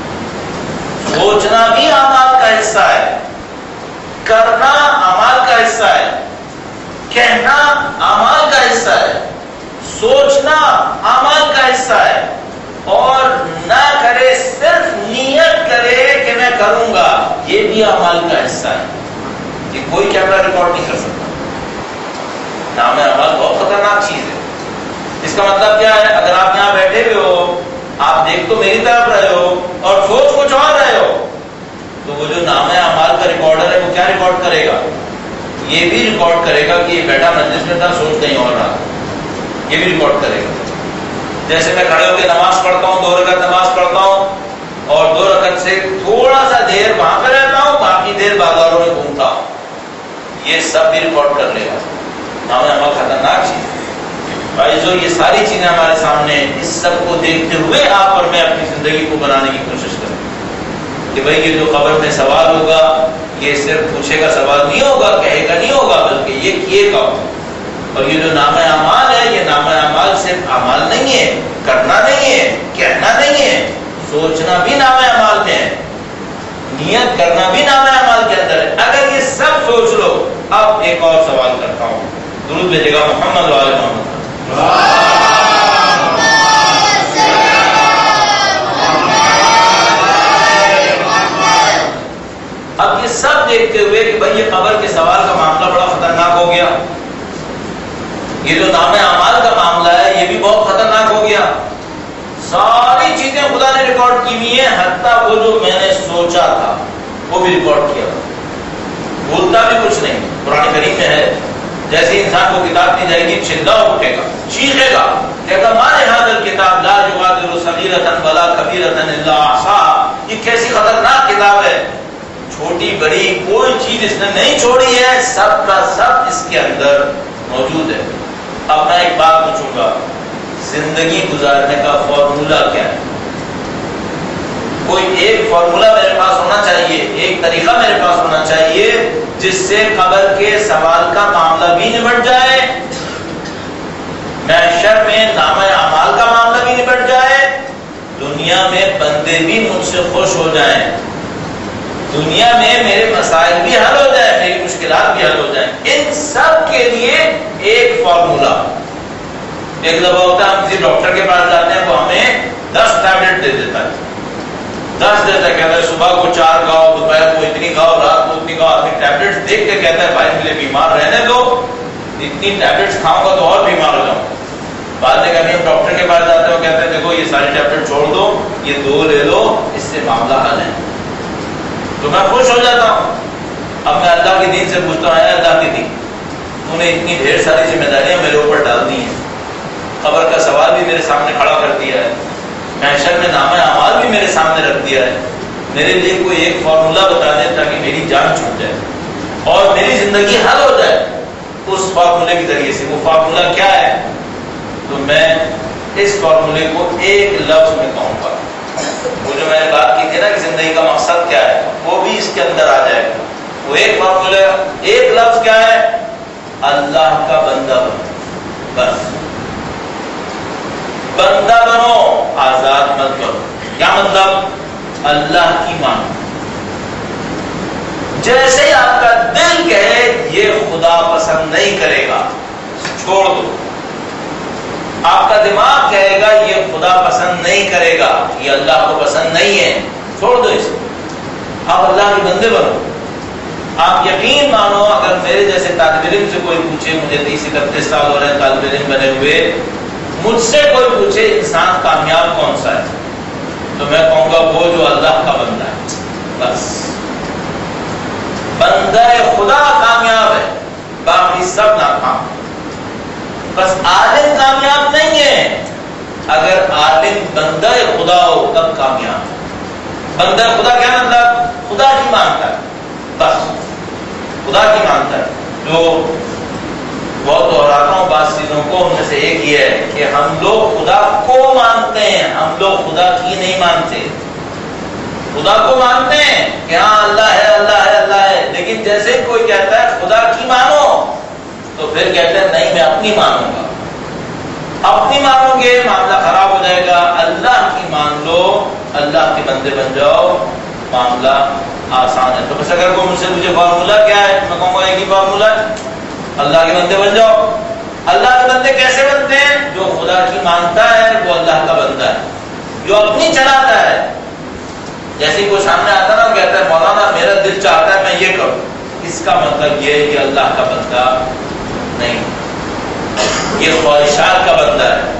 سوچنا بھی اعمال کا حصہ ہے، کرنا اعمال کا حصہ ہے، کہنا اعمال کا حصہ ہے، سوچنا اعمال کا حصہ ہے. اور نہ کرے صرف نیت کرے کہ میں کروں گا، یہ بھی اعمال کا حصہ ہے. کہ کوئی کیمرہ ریکارڈ نہیں کر سکتا. نام اعمال بہت خطرناک چیز ہے. اس کا مطلب کیا ہے؟ اگر آپ یہاں بیٹھے ہوئے ہو، آپ دیکھ تو میری طرف رہے ہو اور سوچ کچھ اور رہے ہو، تو وہ جو نام اعمال کا ریکارڈر ہے وہ کیا ریکارڈ کرے گا؟ یہ بھی ریکارڈ کرے گا کہ یہ بیٹا مجلس میں تھا، سوچ کہیں اور رہا. یہ بھی ریکارڈ کرے گا. جیسے میں کھڑے ہو کے نماز پڑھتا ہوں، 2 رکعت نماز پڑھتا ہوں اور 2 رکعت سے تھوڑا سا دیر وہاں پہ رہتا ہوں، باقی دیر بازاروں میں گھومتا ہوں، یہ سب بھی ریکارڈ کر لے گا. نام اعمال خطرناک چیز ہے بھائی. جو یہ ساری چیزیں ہمارے سامنے ہیں، اس سب کو دیکھتے ہوئے آپ اور میں اپنی زندگی کو بنانے کی کوشش کریں کہ بھائی یہ جو قبر میں سوال ہوگا، یہ صرف پوچھے گا سوال نہیں ہوگا، کہے گا نہیں ہوگا، بلکہ یہ کیے گا. اور یہ جو نام اعمال ہے، یہ نام اعمال صرف اعمال نہیں ہے، کرنا نہیں ہے، کہنا نہیں ہے، سوچنا بھی نام اعمال میں ہے، نیت کرنا بھی نام اعمال کے اندر ہے. اگر یہ سب سوچ لو. اب ایک اور سوال کرتا ہوں، درود بھیجے گا محمد وآل محمد. اب یہ سب دیکھتے ہوئے کہ بھائی یہ قبر کے سوال کا معاملہ بڑا خطرناک ہو گیا، یہ جو نام اعمال کا معاملہ ہے یہ بھی بہت خطرناک ہو گیا. ساری چیزیں خدا نے ریکارڈ کی ہوئی ہیں، حتیٰ وہ جو میں نے سوچا تھا وہ بھی ریکارڈ کیا. بولتا بھی کچھ نہیں. قرآن کریم میں ہے جیسے انسان کو کتاب دی جائے گی چلا اٹھے گا، چیخے گا، کہتا مانے ھذا الکتاب لا یغادر صغیرۃ ولا کبیرۃ الا احصاھا. یہ کیسی خطرناک کتاب ہے، چھوٹی بڑی کوئی چیز اس نے نہیں چھوڑی ہے، سب کا سب اس کے اندر موجود ہے. اب میں ایک بات پوچھوں گا، زندگی گزارنے کا فارمولا کیا ہے؟ کوئی ایک فارمولا میرے پاس ہونا چاہیے، ایک طریقہ میرے پاس ہونا چاہیے جس سے قبر کے سوال کا معاملہ بھی نمٹ جائے، محشر میں نامہ اعمال کا معاملہ بھی نمٹ جائے، دنیا میں بندے بھی مجھ سے خوش ہو جائیں، دنیا میں میرے مسائل بھی حل ہو جائیں، میری مشکلات بھی حل ہو جائیں۔ ان سب کے لیے ایک فارمولا۔ ایک دفعہ ہوتا ہے ہم کسی ڈاکٹر کے پاس جاتے ہیں، وہ ہمیں 10 ٹیبلٹ دے دیتا ہے، 10 دیتا ہے، کہتا ہے صبح کو 4 کھاؤ، دوپہر کو اتنی کھاؤ، رات کو اتنی کھاؤ۔ اپنی ٹیبلٹس دیکھ کے کہتا ہے بھائی مجھے بیمار رہنے دو، اتنی ٹیبلٹس کھاؤں گا تو اور بیمار ہو جاؤں۔ بعد میں کبھی ہم ڈاکٹر کے پاس جاتے ہیں، وہ کہتے ہیں دیکھو یہ ساری ٹیبلٹ چھوڑ دو، یہ 2 لے لو، اس سے معاملہ حل ہے۔ تو میں خوش ہو جاتا ہوں۔ اب میں اللہ کے دین سے پوچھتا ہوں، اے اللہ کے دین، تو نے اتنی ڈھیر ساری ذمہ داریاں میرے اوپر ڈال دی ہیں، قبر کا سوال بھی میرے سامنے کھڑا کر دیا ہے، محشر میں نامہ اعمال بھی میرے سامنے رکھ دیا ہے، میرے لیے کوئی ایک فارمولا بتا دیں تاکہ میری جان چھوٹ جائے اور میری زندگی حل ہو جائے اس فارمولے کے ذریعے سے۔ وہ فارمولا کیا ہے؟ تو میں اس فارمولے کو ایک لفظ میں کہوں گا۔ وہ جو میں نے بات کی تھی نا کہ زندگی کا مقصد کیا ہے، وہ بھی اس کے اندر آ جائے گا۔ وہ ایک فارمولہ، ایک لفظ کیا ہے؟ اللہ کا بندہ بنو۔ بس بندہ بنو، آزاد مت بنو۔ کیا مطلب؟ اللہ کی مانو۔ جیسے ہی آپ کا دل کہے یہ خدا پسند نہیں کرے گا، چھوڑ دو۔ آپ کا دماغ کہے گا یہ خدا پسند نہیں کرے گا، یہ اللہ کو پسند نہیں ہے، چھوڑ دو اسے۔ آپ اللہ کے بندے بنو۔ آپ یقین مانو، اگر میرے جیسے طالب علم سے کوئی پوچھے، مجھے 30-31 سال ہو رہے ہیں طالب علم بنے ہوئے، مجھ سے کوئی پوچھے انسان کامیاب کون سا ہے، تو میں کہوں گا وہ جو اللہ کا بندہ ہے۔ بس بندہ خدا کامیاب ہے، باقی سب ناکام۔ بس عالم کامیاب نہیں ہے، اگر عالم بندہ خدا ہو تب کامیاب۔ بندہ خدا کیا مطلب؟ خدا کی مانتا ہے، بس خدا کی مانتا ہے۔ جو بہت دہراتا ہوں بعض چیزوں کو، ان میں سے ایک یہ ہے کہ ہم لوگ خدا کو مانتے ہیں، ہم لوگ خدا کی نہیں مانتے۔ خدا کو مانتے ہیں کہ ہاں اللہ ہے اللہ ہے اللہ ہے، لیکن جیسے کوئی کہتا ہے خدا کی مانو تو پھر کہتے ہیں نہیں میں اپنی مانوں گا۔ اپنی مانو گے معاملہ خراب ہو جائے گا، اللہ کی مان لو، اللہ کے بندے بن جاؤ، معاملہ آسان ہے۔ تو بس اگر کوئی مجھ سے مجھے فارمولا کیا ہے، میں کہوں گا ایک ہی فارمولا ہے، اللہ کے بندے بن جاؤ۔ اللہ کے بندے کیسے بنتے ہیں؟ جو خدا کی مانتا ہے وہ اللہ کا بندہ ہے، جو اپنی چلاتا ہے۔ جیسے کوئی سامنے آتا نا کہتا ہے مولانا میرا دل چاہتا ہے میں یہ کروں، اس کا مطلب یہ ہے کہ اللہ کا بندہ نہیں، یہ خواہشات کا بندہ ہے،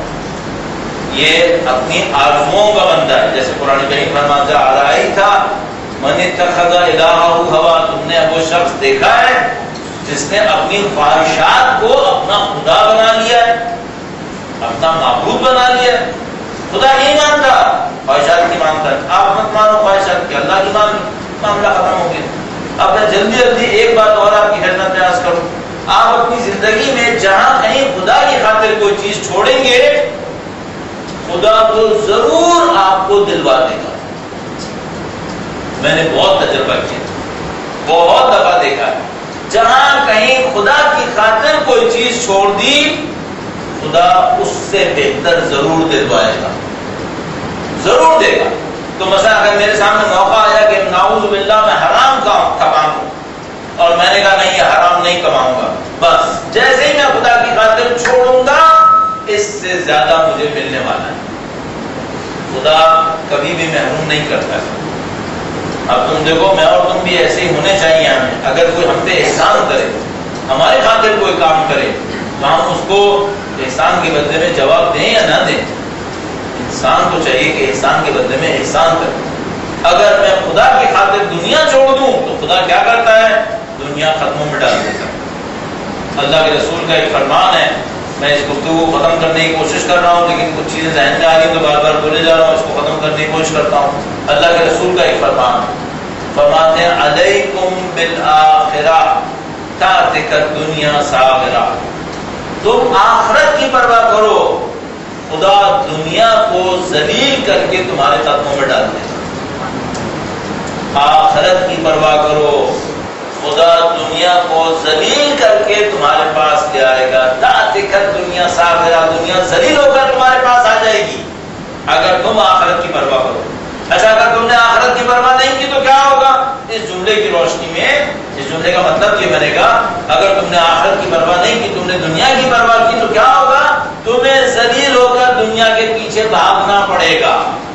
یہ اپنی آرزوؤں کا بندہ ہے۔ جیسے قرآن کریم فرماتا ہے اَرَأَيْتَ مَنِ اتَّخَذَ إِلَٰهَهُ هَوَاهُ، تم نے وہ شخص دیکھا ہے جس نے اپنی خواہشات کو اپنا خدا بنا لیا ہے، اپنا معبود بنا لیا ہے۔ خدا نہیں مانتا، خواہشات کی مانتا ہے۔ آپ مت مانو خواہشات کی، اللہ کی مان، معاملہ ختم ہو گیا۔ اب میں جلدی ایک بات اور آپ کی خدمت میں عرض کروں، آپ اپنی زندگی میں جہاں کہیں خدا کی خاطر کوئی چیز چھوڑیں گے، خدا تو ضرور آپ کو دلوا دے گا۔ میں نے بہت تجربہ کیا، بہت دفعہ دیکھا ہے، جہاں کہیں خدا کی خاطر کوئی چیز چھوڑ دی، خدا اس سے بہتر ضرور دلوائے گا، ضرور دے گا۔ تو مثلا اگر میرے سامنے موقع آیا کہ نعوذ باللہ میں حرام کماؤں اور میں نے کہا نہیں یہ حرام نہیں کماؤں گا، بس جیسے ہی میں خدا کی خاطر چھوڑوں گا اس سے زیادہ مجھے ملنے والا ہے۔ خدا کبھی بھی محروم نہیں کرتا ہے۔ اب تم دیکھو میں اور تم بھی ایسے ہی ہونے چاہیے ہمیں۔ اگر کوئی ہم پہ احسان کرے، ہمارے خاطر کوئی کام کرے، تو ہم اس کو احسان کے بدلے میں جواب دیں یا نہ دیں؟ انسان کو چاہیے کہ احسان کے بدلے میں احسان کرے۔ اگر میں خدا کی خاطر دنیا چھوڑ دوں تو خدا کیا کرتا ہے؟ دنیا قدموں میں ڈال دیتا ہے۔ اللہ کے رسول کا ایک فرمان ہے، میں اس گفتگو کو ختم کرنے کی کوشش کر رہا ہوں لیکن کچھ چیزیں ذہن میں آ رہی تو بار بار بولے جا رہا ہوں، اس کو ختم کرنے کی کوشش کرتا ہوں۔ اللہ کے رسول کا ایک فرمان ہے، فرماتے ہیں علیکم بالآخرہ تأتک الدنیا ساغرہ، تم آخرت کی پرواہ کرو، خدا دنیا کو ذلیل کر کے تمہارے قدموں میں ڈال دے گا۔ آخرت کی پرواہ کرو، خدا دنیا کو ذلیل کر کے تمہارے پاس لے آئے گا۔ تاتکت دنیا ساغرہ، دنیا ذلیل ہو کر تمہارے پاس آ جائے گی اگر تم آخرت کی پرواہ کرو۔ اچھا، اگر تم نے آخرت کی پرواہ نہیں کی تو کیا ہوگا؟ اس جملے کی روشنی میں اس جملے کا مطلب یہ بنے گا، اگر تم نے آخرت کی پرواہ نہیں کی، تم نے دنیا کی پرواہ کی تو کیا ہوگا؟ تمہیں ذلیل ہو کر دنیا کے پیچھے بھاگنا پڑے گا،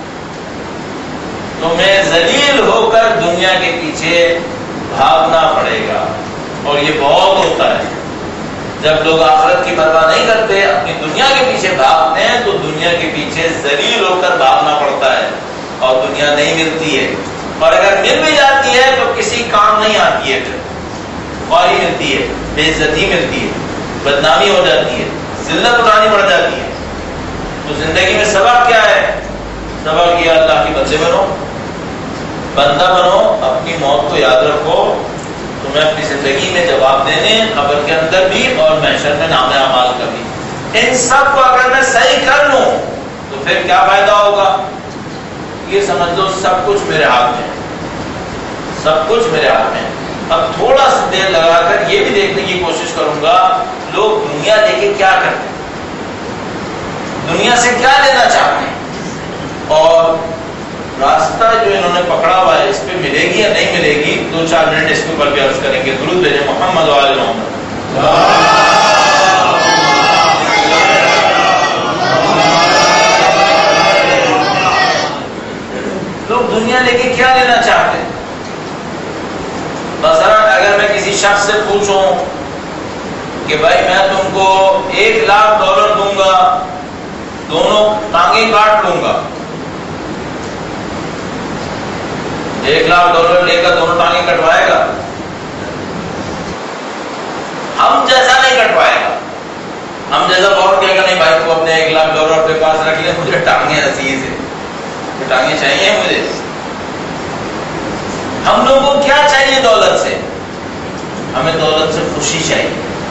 تمہیں ذلیل ہو کر دنیا کے پیچھے بھاگنا پڑے گا۔ اور یہ بہت ہوتا ہے، جب لوگ آخرت کی پرواہ نہیں کرتے، اپنی دنیا کے پیچھے بھاگتے ہیں تو دنیا کے پیچھے ذلیل ہو کر بھاگنا پڑتا ہے اور دنیا نہیں ملتی ہے، اور اگر مل بھی جاتی ہے تو کسی کام نہیں آتی ہے، پھر خواری ملتی ہے، بے عزتی ملتی ہے، بدنامی ہو جاتی ہے، ذلت اٹھانی پڑ جاتی ہے۔ تو زندگی میں سبق کیا ہے؟ سبق یہ اللہ کے بندے بنو، بندہ بنو، اپنی موت کو یاد رکھو، تمہیں اپنی زندگی میں جواب دینے، قبر کے اندر بھی اور محشر میں نام اعمال کا بھی۔ ان سب کو اگر میں صحیح کر لوں تو پھر کیا فائدہ ہوگا؟ یہ سمجھ لو سب کچھ میرے ہاتھ میں ہے، سب کچھ میرے ہاتھ میں ہے۔ اب تھوڑا سا دیر لگا کر یہ بھی دیکھنے کی کوشش کروں گا لوگ دنیا لے کے کیا کرتے ہیں، دنیا سے کیا لینا چاہتے ہیں، اور راستہ جو انہوں نے پکڑا ہوا ہے اس پہ ملے گی یا نہیں ملے گی۔ 2-4 منٹ اس کے اوپر بھی عرض کریں گے۔ درود بھیجیں محمد و آل محمد۔ لوگ دنیا لے کے کیا لینا چاہتے ہیں؟ مثلا اگر میں کسی شخص سے پوچھوں کہ بھائی میں تم کو $1,00,000 دوں گا، دونوں ٹانگیں کاٹ لوں گا، $1,00,000 لے کر دونوں ٹانگیں کٹوائے گا؟ ہم جیسا نہیں کٹوائے گا، ہم جیسا بہت کہے گا نہیں بھائی تو اپنے $1,00,000 اپنے پاس رکھ لے، مجھے ٹانگیں عزیز ہے، ٹانگیں چاہیے مجھے۔ ہم لوگوں کو کیا چاہیے دولت سے؟ ہمیں دولت سے خوشی چاہیے،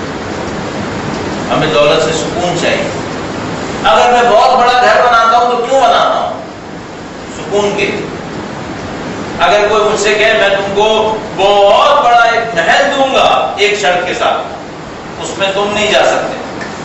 ہمیں دولت سے سکون چاہیے۔ اگر میں بہت بڑا گھر بناتا ہوں تو کیوں بناتا ہوں؟ سکون کے لیے۔ اگر کوئی مجھ سے کہے میں تم کو بہت بڑا ایک محل دوں گا ایک شرط کے ساتھ، اس میں تم نہیں جا سکتے،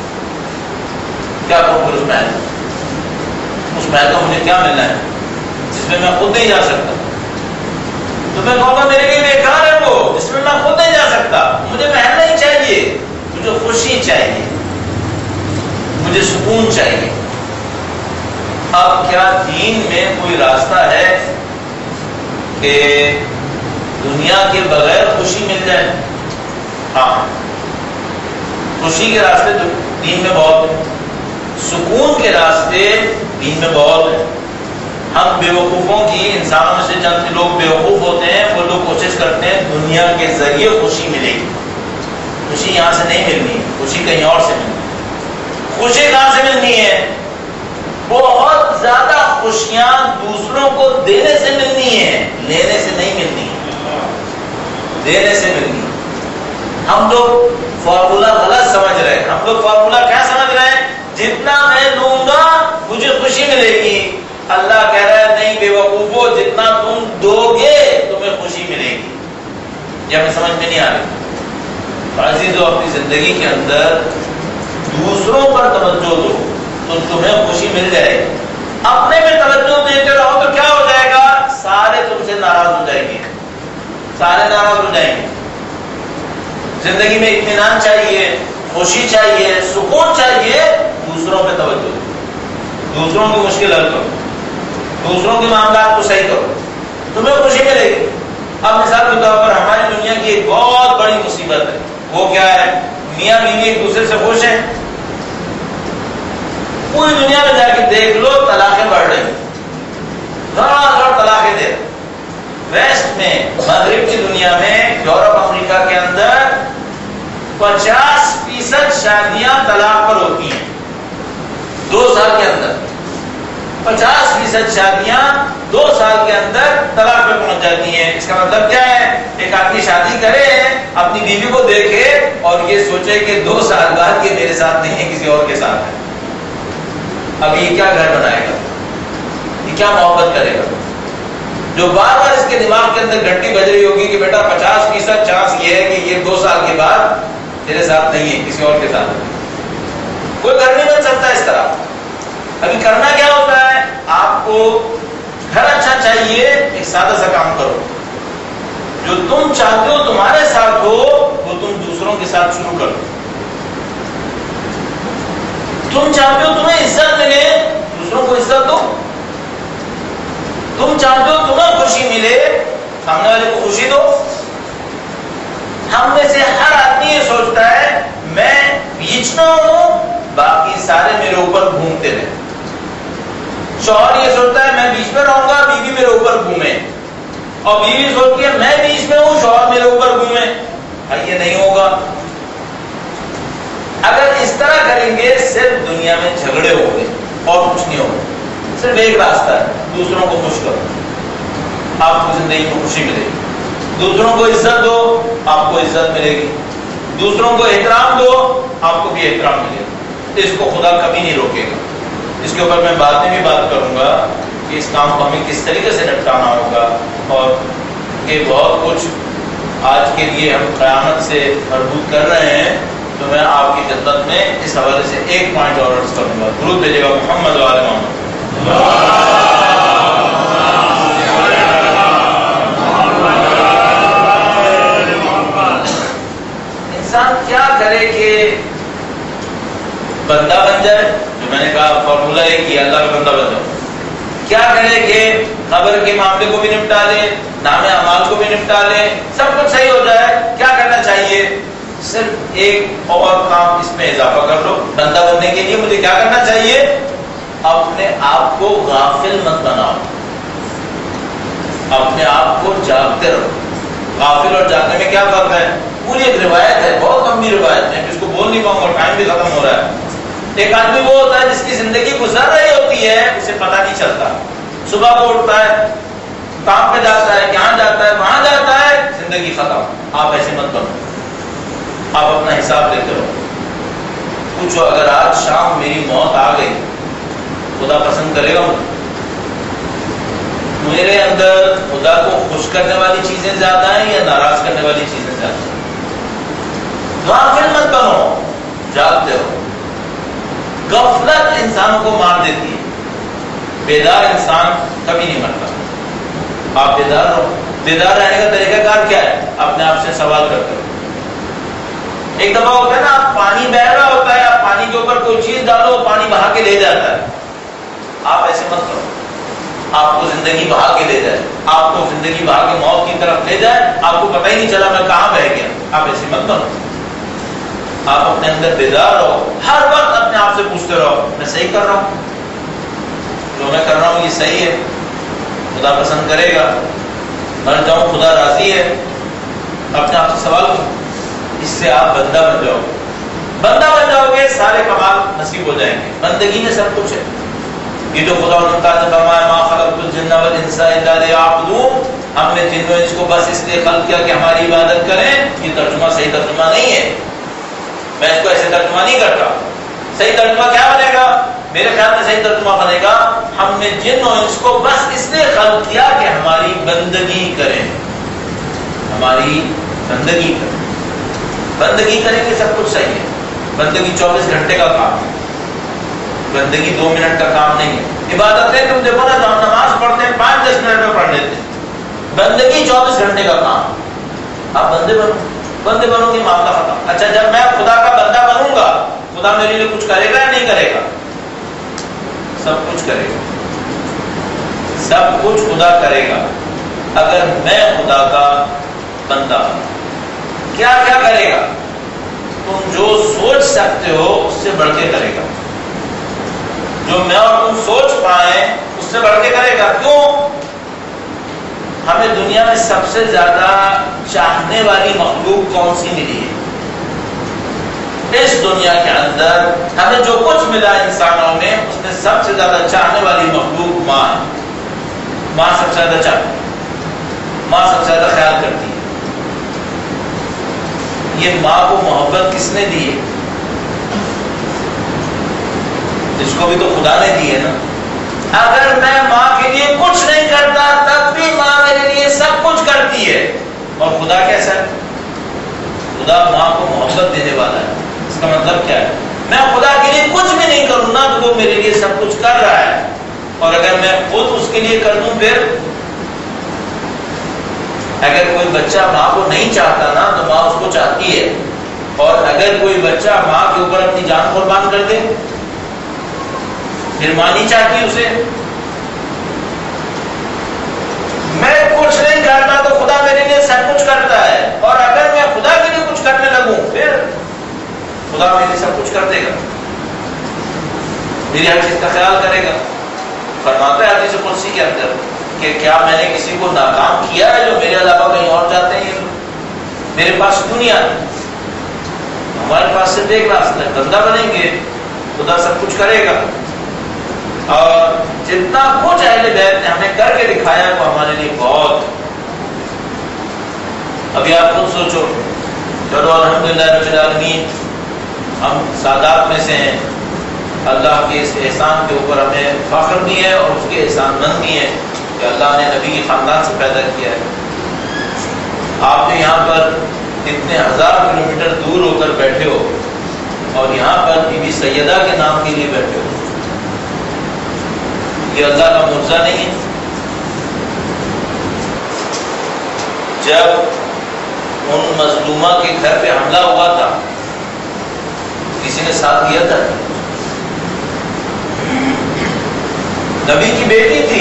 کیا کروں پھر اس محل کا مجھے کیا ملنا ہے جس میں میں خود نہیں جا سکتا؟ تو میں کہوں گا میرے لیے بیکار ہے وہ، جس میں میں خود نہیں جا سکتا۔ مجھے محل نہیں چاہیے، مجھے خوشی چاہیے، مجھے سکون چاہیے۔ اب کیا دین میں کوئی راستہ ہے کہ دنیا کے بغیر خوشی مل جائے؟ ہاں، خوشی کے راستے دین میں بہت ہیں، سکون کے راستے دین میں بہت ہیں۔ ہم بیوقوفوں کی، انسانوں میں سے چند لوگ بیوقوف ہوتے ہیں، وہ لوگ کوشش کرتے ہیں دنیا کے ذریعے خوشی ملے گی۔ خوشی یہاں سے نہیں ملنی ہے، خوشی کہیں اور سے ملنی ہے۔ خوشی کہاں سے ملنی ہے؟ بہت زیادہ خوشیاں دوسروں کو دینے سے ملنی ہے، لینے سے نہیں ملنی ہے، دینے سے ملنی ہے۔ ہم لوگ فارمولا غلط سمجھ رہے ہیں۔ ہم لوگ فارمولا کیا سمجھ رہے ہیں؟ جتنا میں لوں گا مجھے خوشی ملے گی۔ اللہ کہہ رہا ہے نہیں بے وقوفو، جتنا تم دو گے تمہیں خوشی ملے گی۔ یہ ہمیں سمجھ میں نہیں آ رہی۔ عزیزو، اپنی زندگی کے اندر دوسروں پر توجہ دو تو تمہیں خوشی مل جائے گی۔ اپنے میں توجہ دیتے رہو تو کیا ہو جائے گا؟ سارے تم سے ناراض ہو جائیں گے، سارے ناراض ہو جائیں گے۔ زندگی میں اطمینان چاہیے، خوشی چاہیے، سکون چاہیے، دوسروں پہ توجہ دو، دوسروں کی مشکل حل کرو، دوسروں کے معاملات کو صحیح کرو، تمہیں خوشی ملے گی۔ اب مثال کے طور پر ہماری دنیا کی ایک بہت بڑی مصیبت ہے، وہ کیا ہے؟ میاں بیوی ایک دوسرے سے خوش ہیں۔ پوری دنیا میں جا کے دیکھ لو، طلاقیں بڑھ رہی، دھڑ طلاقیں دے رہے۔ ویسٹ میں، مغرب کی دنیا میں، یورپ امریکہ کے اندر 50% شادیاں طلاق پر ہوتی ہیں 2 سال کے اندر۔ 50% شادیاں 2 سال کے اندر طلاق پہ پہنچ جاتی ہیں۔ اس کا مطلب کیا ہے؟ ایک آدمی شادی کرے، اپنی بیوی کو دیکھے اور یہ سوچے کہ 2 سال بعد یہ میرے ساتھ نہیں ہے، کسی اور کے ساتھ ہے۔ اب یہ کیا گھر بنائے گا؟ یہ کیا محبت کرے گا؟ جو بار بار اس کے دماغ کے اندر گھنٹی بج رہی ہوگی کہ بیٹا 50% چانس یہ ہے کہ یہ 2 سال کے بعد تیرے ساتھ نہیں ہے، کسی اور کے ساتھ ہے. کوئی گھر نہیں بن سکتا اس طرح. ابھی کرنا کیا ہوتا ہے؟ آپ کو گھر اچھا چاہیے، ایک سادہ سا کام کرو. جو تم چاہتے ہو تمہارے ساتھ ہو وہ تم دوسروں کے ساتھ شروع کرو. تم چاہتے ہو تمہیں عزت ملے، دوسروں کو عزت دو. تم چاہتے ہو تمہیں خوشی ملے، سامنے والے کو خوشی دو. ہم میں سے ہر آدمی یہ سوچتا ہے میں بیچ میں ہوں، باقی سارے میرے اوپر گھومتے رہے. شوہر یہ سوچتا ہے میں بیچ میں رہوں گا، بیوی میرے اوپر گھومے. اور بیوی سوچتی ہے میں بیچ میں ہوں، شوہر میرے اوپر گھومے. یہ نہیں ہوگا. اگر اس طرح کریں گے صرف دنیا میں جھگڑے ہوں گے اور کچھ نہیں ہوگا. صرف ایک راستہ ہے، دوسروں کو خوش کرو، آپ کو زندگی میں خوشی ملے گی. دوسروں کو عزت دو، آپ کو عزت ملے گی. دوسروں کو احترام دو، آپ کو بھی احترام ملے گا. اس کو خدا کبھی نہیں روکے گا. اس کے اوپر میں بعد میں بھی بات کروں گا کہ اس کام کو ہمیں کس طریقے سے نپٹانا ہوگا. اور یہ بہت کچھ آج کے لیے ہم قیامت سے مربوط کر رہے ہیں. تو میں آپ کی خدمت میں اس حوالے سے ایک پوائنٹ اور عرض کروں گا. درود بھیجیے گا محمد و آل محمد. انسان کیا کرے کہ بندہ بن جائے؟ جو میں نے کہا فارمولہ ایک ہی، اللہ کا بندہ بن جائے. کیا کرے کہ قبر کے معاملے کو بھی نپٹا لے، نام اعمال کو بھی نپٹا لے، سب کچھ صحیح ہو جائے. کیا کرنا چاہیے؟ صرف ایک اور کام اس میں اضافہ کر لو. بندہ بننے کے لیے مجھے کیا کرنا چاہیے؟ اپنے آپ کو غافل مت بناؤ، اپنے آپ کو جاگتے رہو. غافل اور جاگنے میں کیا فرق ہے؟ پوری ایک روایت ہے، بہت لمبی روایت ہے، جس کو بول نہیں پاؤں گا، ٹائم بھی ختم ہو رہا ہے. ایک آدمی وہ ہوتا ہے جس کی زندگی گزر رہی ہوتی ہے، اسے پتہ نہیں چلتا. صبح کو اٹھتا ہے، کام پہ جاتا ہے، یہاں جاتا ہے، وہاں جاتا ہے، زندگی ختم. آپ ایسے مت بنو، آپ اپنا حساب لیتے رہو. پوچھو اگر آج شام میری موت آ گئی، خدا پسند کرے گا میرے اندر خدا کو خوش کرنے والی چیزیں زیادہ ہیں یا ناراض کرنے والی چیزیں زیادہ ہیں؟ غافل مت بنو، جاگتے رہو. غفلت انسانوں کو مار دیتی ہے، بیدار انسان کبھی نہیں مرتا. آپ بیدار رہو. بیدار رہنے کا طریقہ کار کیا ہے؟ اپنے آپ سے سوال کرتے رہو. ایک دفعہ ہوتا ہے نا، آپ پانی بہہ رہا ہوتا ہے، آپ پانی کے اوپر کوئی چیز ڈالو، پانی بہا کے لے جاتا ہے. آپ ایسے مت کرو. آپ کو زندگی بہا کے لے جائے، آپ کو زندگی بہا کے موت کی طرف لے جائے، آپ کو پتہ ہی نہیں چلا میں کہاں بہ گیا. آپ ایسے مت بنو. آپ اپنے اندر بیدار رہو. ہر وقت اپنے آپ سے پوچھتے رہو میں صحیح کر رہا ہوں؟ جو میں کر رہا ہوں یہ صحیح ہے؟ خدا پسند کرے گا؟ مر جاؤں خدا راضی ہے؟ اپنے آپ سے سوال کرو. اس سے آپ بندہ بن جاؤ گے. بندہ بن جاؤ گے، سارے کمال نصیب ہو جائیں گے. بندگی میں سب کچھ ہے. یہ جو خدا نے فرمایا ما خلقت الجن والانس الا لیعبدون، ہم نے جن و انس کو بس اس لیے خلق کیا کہ ہماری عبادت کریں. یہ ترجمہ صحیح ترجمہ نہیں ہے، میں اس کو ایسے ترجمہ نہیں کرتا. صحیح ترجمہ کیا بنے گا؟ میرے خیال میں صحیح ترجمہ بنے گا ہم نے جن و انس کو بس اس لیے خلق کیا کہ ہماری بندگی کریں، ہماری بندگی کریں. بندگی کریں گے سب کچھ صحیح ہے. بندگی 24 گھنٹے کا کام ہے، بندگی 2 منٹ کا کام نہیں ہے. عبادتیں تم دیکھو نا، ہم نماز پڑھتے ہیں 5-10 منٹ میں پڑھ لیتے ہیں. بندگی 24 گھنٹے کا کام. آپ بندے بنو، بندے بنو گے معاملہ ختم. اچھا جب میں خدا کا بندہ بنوں گا، خدا میرے لیے کچھ کرے گا یا نہیں کرے گا؟ سب کچھ کرے گا. سب کچھ خدا کرے گا اگر میں خدا کا بندہ ہوں. کیا کیا کرے گا؟ تم جو سوچ سکتے ہو اس سے بڑھ کے کرے گا. جو میں اور تم سوچ پائیں اس سے بڑھ کے کرے گا. کیوں؟ ہمیں دنیا میں سب سے زیادہ چاہنے والی مخلوق کون سی ملی ہے؟ اس دنیا کے اندر ہمیں جو کچھ ملا انسانوں میں، اس میں سب سے زیادہ چاہنے والی مخلوق ماں ہے. ماں سب سے زیادہ چاہتی ہے، ماں سب سے زیادہ خیال کرتی ہے. یہ ماں کو محبت کس نے دی ہے؟ اس کو بھی تو خدا نے دی ہے نا. اگر میں ماں کے لیے کچھ نہیں کرتا تب بھی ماں میرے لیے سب کچھ کرتی ہے. اور خدا کیسا ہے؟ خدا ماں کو محبت دینے والا ہے. اس کا مطلب کیا ہے؟ میں خدا کے لیے کچھ بھی نہیں کروں نا تو وہ میرے لیے سب کچھ کر رہا ہے. اور اگر میں خود اس کے لیے کر دوں پھر اگر کوئی بچہ ماں کو نہیں چاہتا نا تو ماں اس کو چاہتی ہے. اور اگر کوئی بچہ ماں کے اوپر اپنی جان قربان کر دے پھر ماں نہیں چاہتی اسے. میں کچھ نہیں کرتا تو خدا میرے لیے سب کچھ کرتا ہے. اور اگر میں خدا کے لیے کچھ کرنے لگوں پھر خدا میرے لیے سب کچھ کر دے گا، میری ہر چیز کا خیال کرے گا. فرماتا ہے حدیث قدسی کے اندر کہ کیا میں نے کسی کو ناکام کیا ہے جو میرے علاوہ کہیں اور جاتے ہیں؟ میرے پاس دنیا ہے، ہمارے پاس صرف ایک راستہ ہے، بندہ بنیں گے خدا سب کچھ کرے گا. اور جتنا کچھ اہل بیت نے ہمیں کر کے دکھایا وہ ہمارے لیے بہت. ابھی آپ خود سوچو، چلو الحمدللہ رب العالمین ہم سادات میں سے ہیں. اللہ کے اس احسان کے اوپر ہمیں فخر بھی ہے اور اس کے احسان مند بھی ہے کہ اللہ نے نبی کے خاندان سے پیدا کیا ہے. آپ نے یہاں پر اتنے ہزار کلومیٹر دور ہو کر بیٹھے ہو اور یہاں پر بی بی سیدہ کے نام کے لیے بیٹھے ہو. یہ اللہ کا معجزہ نہیں ہے؟ جب ان مظلومہ کے گھر پہ حملہ ہوا تھا کسی نے ساتھ دیا تھا؟ نبی کی بیٹی تھی،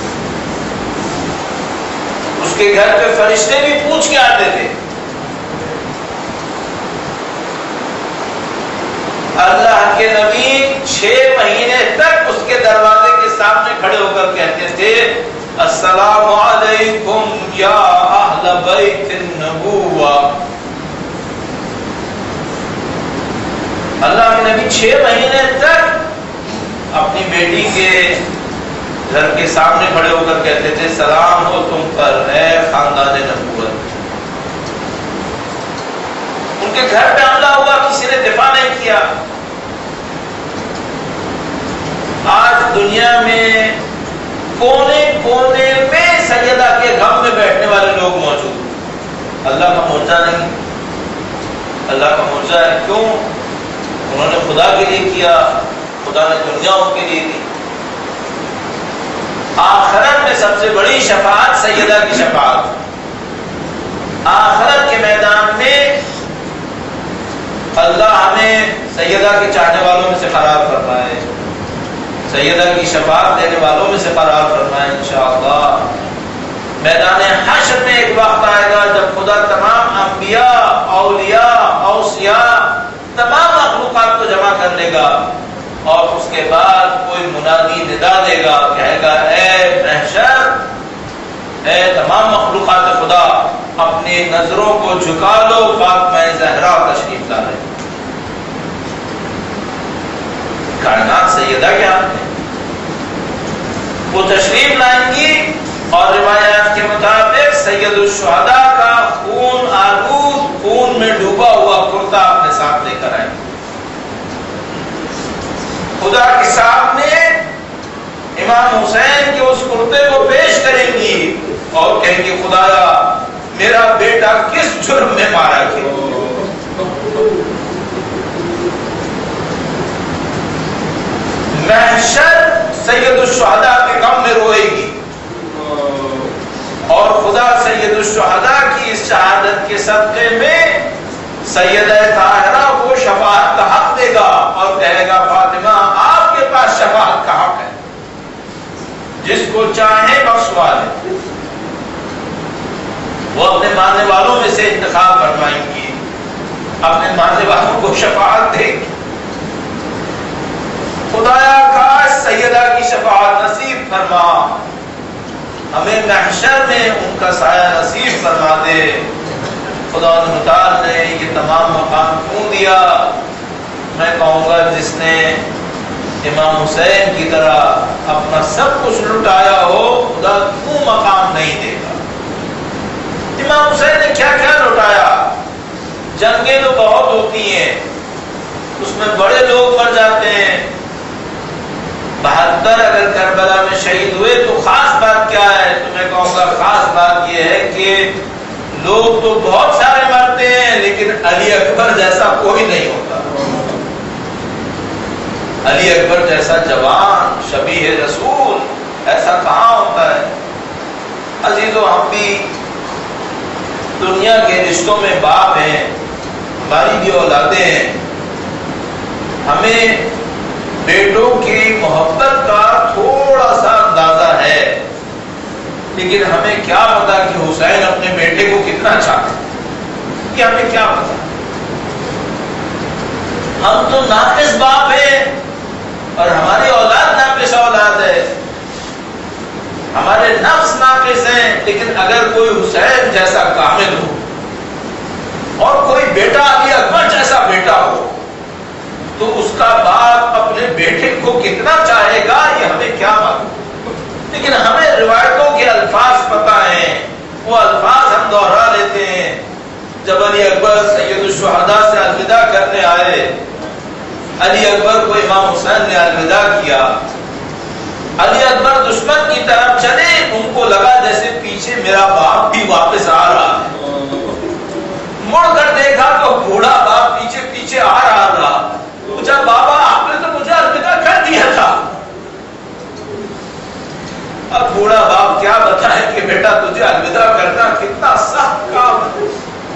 اس کے گھر پہ فرشتے بھی پوچھ کے آتے تھے. اللہ کے نبی 6 مہینے تک اس کے دروازے کے سامنے کھڑے ہو کر کہتے تھے السلام علیکم یا اہل بیت النبوہ. اللہ کے نبی 6 مہینے تک اپنی بیٹی کے گھر کے سامنے کھڑے ہو کر کہتے تھے سلام ہو تم پر اے خاندان نبوت. ان کے گھر پہ حملہ ہوا، کسی نے دفاع نہیں کیا. آج دنیا میں کونے کونے میں سیدہ کے غم میں بیٹھنے والے لوگ موجود. اللہ کا معجزہ نہیں؟ اللہ کا معجزہ ہے. کیوں؟ انہوں نے خدا کے لیے کیا، خدا نے دنیا ان کے لیے دی. آخرت میں سب سے بڑی شفاعت سیدہ کی شفاعت. آخرت کے میدان میں اللہ ہمیں سیدہ کے چاہنے والوں میں سے قرار فرمائے، سیدہ کی شفاعت دینے والوں میں سے قرار فرمائے انشاءاللہ. میدان حشر میں ایک وقت آئے گا جب خدا تمام انبیاء، اولیاء، اوصیاء، تمام مخلوقات کو جمع کر لے گا اور اس کے بعد کوئی منادی ندا دے گا، کہے گا اے محشر، اے تمام مخلوقات خدا، اپنی نظروں کو جھکا لو، فاطمہ زہرا تشریف لا رہے. کائنات سیدہ کے ہاتھ میں وہ تشریف لائیں گی اور روایات کے مطابق سید الشہداء کا خون آلود، خون میں ڈوبا ہوا کرتا اپنے ساتھ لے کر آئیں گے. خدا کے سامنے امام حسین کے اس کرتے کو پیش کریں گی اور کہیں گے خدایا میرا بیٹا کس جرم میں مارا گیا. محشر سید الشہداء کے غم میں روئے گی اور خدا سید الشہداء کی اس شہادت کے صدقے میں سیدہ طاہرہ کو شفاعت کا حق دے گا اور کہے گا فاطمہ آپ کے پاس شفاعت کا حق ہے، جس کو چاہے بخشوا لے. وہ اپنے ماننے والوں میں سے انتخاب فرمائیں گی، اپنے ماننے والوں کو شفاعت دے گی. خدایا کاش سیدہ کی شفاعت نصیب فرما، ہمیں محشر میں ان کا سایہ نصیب فرما دے. خدا متعال نے یہ تمام مقام کیوں دیا؟ میں کہوں گا جس نے امام حسین کی طرح اپنا سب کچھ لٹایا ہو خدا کیوں مقام نہیں دے گا؟ امام حسین نے کیا کیا لٹایا؟ جنگیں تو بہت ہوتی ہیں، اس میں بڑے لوگ مر جاتے ہیں، 72 اگر کربلا میں شہید ہوئے تو خاص بات کیا ہے؟ تو میں کہوں گا خاص بات یہ ہے کہ لوگ تو بہت سارے مرتے ہیں لیکن علی اکبر جیسا کوئی نہیں ہوتا. علی اکبر جیسا جوان شبیہ رسول ایسا کہاں ہوتا ہے؟ عزیزو، ہم بھی دنیا کے رشتوں میں باپ ہیں، ہماری بھی اولادیں ہیں، ہمیں بیٹوں کی محبت کا تھوڑا سا اندازہ ہے، لیکن ہمیں کیا پتا کہ حسین اپنے بیٹے کو کتنا چاہتے ہیں، یہ ہمیں کیا پتا. ہم تو ناقص باپ ہیں اور ہماری اولاد ناقص اولاد ہے، ہمارے نفس ناقص ہیں، لیکن اگر کوئی حسین جیسا کامل ہو اور کوئی بیٹا علی اکبر جیسا بیٹا ہو تو اس کا باپ اپنے بیٹے کو کتنا چاہے گا یہ ہمیں کیا معلوم. لیکن ہمیں روایتوں کے الفاظ پتہ ہیں، وہ الفاظ ہم دوہرا لیتے ہیں. جب علی اکبر سید الشہداء سے الوداع کرنے آئے، علی اکبر کو امام حسین نے الوداع کیا. علی اکبر دشمن کی طرف چلے، ان کو لگا جیسے پیچھے میرا باپ بھی واپس آ رہا ہے. مڑ کر دیکھا تو بوڑھا باپ پیچھے پیچھے آ رہا تھا. پوچھا بابا آپ نے تو مجھے الوداع کر دیا تھا. اب بوڑھا باپ کیا بتائے کہ بیٹا تجھے الوداع کرنا کتنا سخت کام ہے.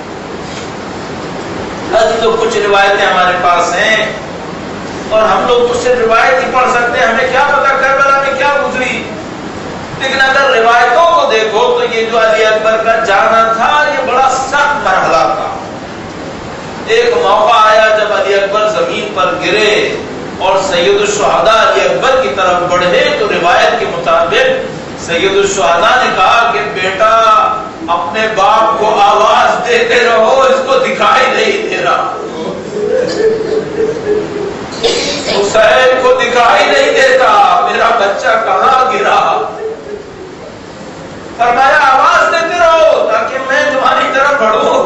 تو کچھ روایتیں ہمارے پاس ہیں اور ہم لوگ تو صرف روایت ہی پڑھ سکتے ہیں، ہمیں کیا پتا کربلا میں کیا گزری. لیکن اگر روایتوں کو دیکھو تو یہ جو علی اکبر کا جانا تھا یہ بڑا سخت مرحلہ تھا. ایک موقع آیا جب علی اکبر زمین پر گرے اور سید الشہداء علی اکبر کی طرف بڑھے تو روایت کے مطابق سید الشہداء نے کہا کہ بیٹا اپنے باپ کو آواز دیتے رہو، اس کو دکھائی نہیں دے رہا. حسین کو دکھائی نہیں دیتا، میرا بچہ کہاں گرا. فرمایا آواز دیتے رہو تاکہ میں تمہاری طرف بڑھوں.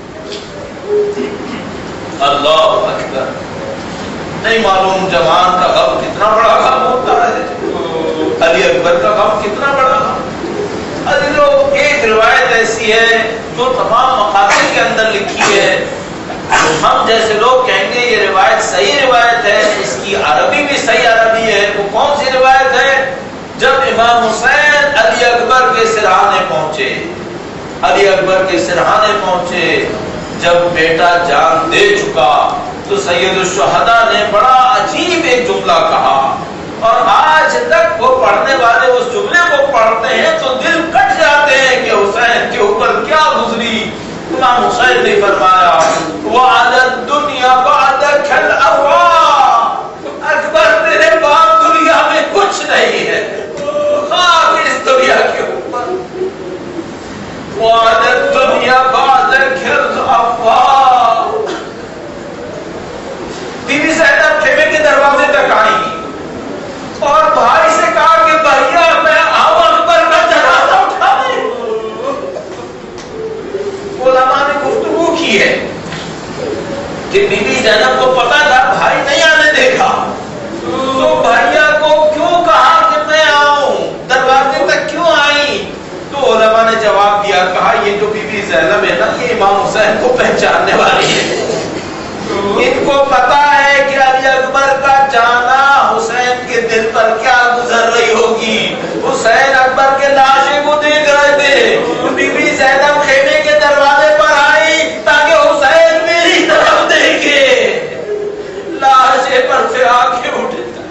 اللہ اکبر. نہیں معلوم جوان کا غم کتنا بڑا غم ہوتا ہے، علی اکبر کا غم کتنا بڑا. عزیزو، ایک روایت ایسی ہے جو تمام مقاصد کے اندر لکھی ہے. ہم جیسے لوگ کہیں گے یہ روایت صحیح روایت ہے، اس کی عربی بھی صحیح عربی ہے. وہ کون سی روایت ہے؟ جب امام حسین علی اکبر کے سرہانے پہنچے، علی اکبر کے سرہانے پہنچے، جب بیٹا جان دے چکا تو سید الشہداء نے بڑا عجیب ایک جملہ کہا اور آج تک وہ پڑھنے والے اس جملے کو پڑھتے ہیں تو دل کٹ جاتے ہیں کہ حسین کے اوپر کیا گزری. امام حسین نے فرمایا وَعَلَى الدُّنْيَا بَعْدَكَ الْأَرْوَاحُ، اکبر تیرے بعد دنیا میں کچھ نہیں ہے، خاک اس دنیا کے اوپر. وَعَلَى الدُّنْيَا بَعْدَكَ الْأَرْوَاحُ. بی بی زینب خیمے کے دروازے تک آئی اور بھائی سے کہا کہ بھائیا میں آؤں اکبر کا جنازہ اٹھانے. علماء نے گفتگو کی ہے کہ بی بی زینب کو پتا تھا بھائی نہیں آنے دیکھا تو بھائیا کو کیوں کہا کہ میں آؤں، دروازے تک کیوں آئی؟ تو علماء نے جواب دیا، کہا یہ جو بی بی زینب ہے نا یہ امام حسین کو پہچاننے والی ہے، ان کو پتا ہے کہ علی اکبر کا جانا حسین کے دل پر کیا گزر رہی ہوگی. حسین اکبر کے لاشے کو دیکھ رہے تھے، بی بی زینب خیمے کے دروازے پر آئی تاکہ حسین میری طرف دیکھے، لاشے پر سے آنکھیں اٹھ جائیں.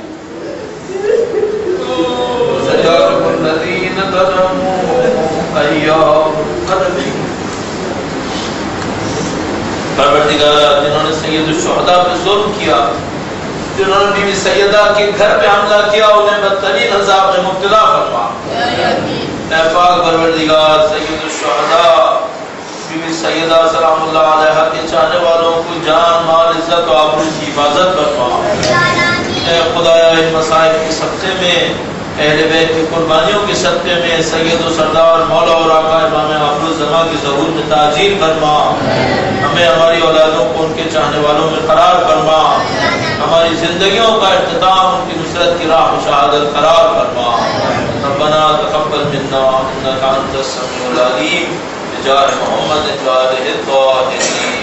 سجارب الذین ظلموا ایام قدمی. پروردگار جنہوں نے سید الشہداء پہ ظلم کیا، جنہوں نے بی بی سیدہ کے گھر پہ حملہ کیا، انہیں بدترین عذاب میں مبتلا فرما. اے پاک پروردگار سید الشہداء بی بی سیدہ سلام اللہ علیہا کے چاہنے والوں کو جان مال عزت و آبرو کی حفاظت فرما. اے خدایا ان مصائب کے صدقے میں، اہل بیت کی قربانیوں کے صدقے میں سید و سردار مولا اور آقا امام آخر الزمان کے ظہور میں تاجیل فرما. ہمیں ہماری اولادوں کو ان کے چاہنے والوں میں قرار فرما. ہماری زندگیوں کا اختتام ان کی نصرت کی راہ شہادت قرار فرما. ربنا تقبل منا انك انت السميع العليم بجاه محمد وآله الطاهرين.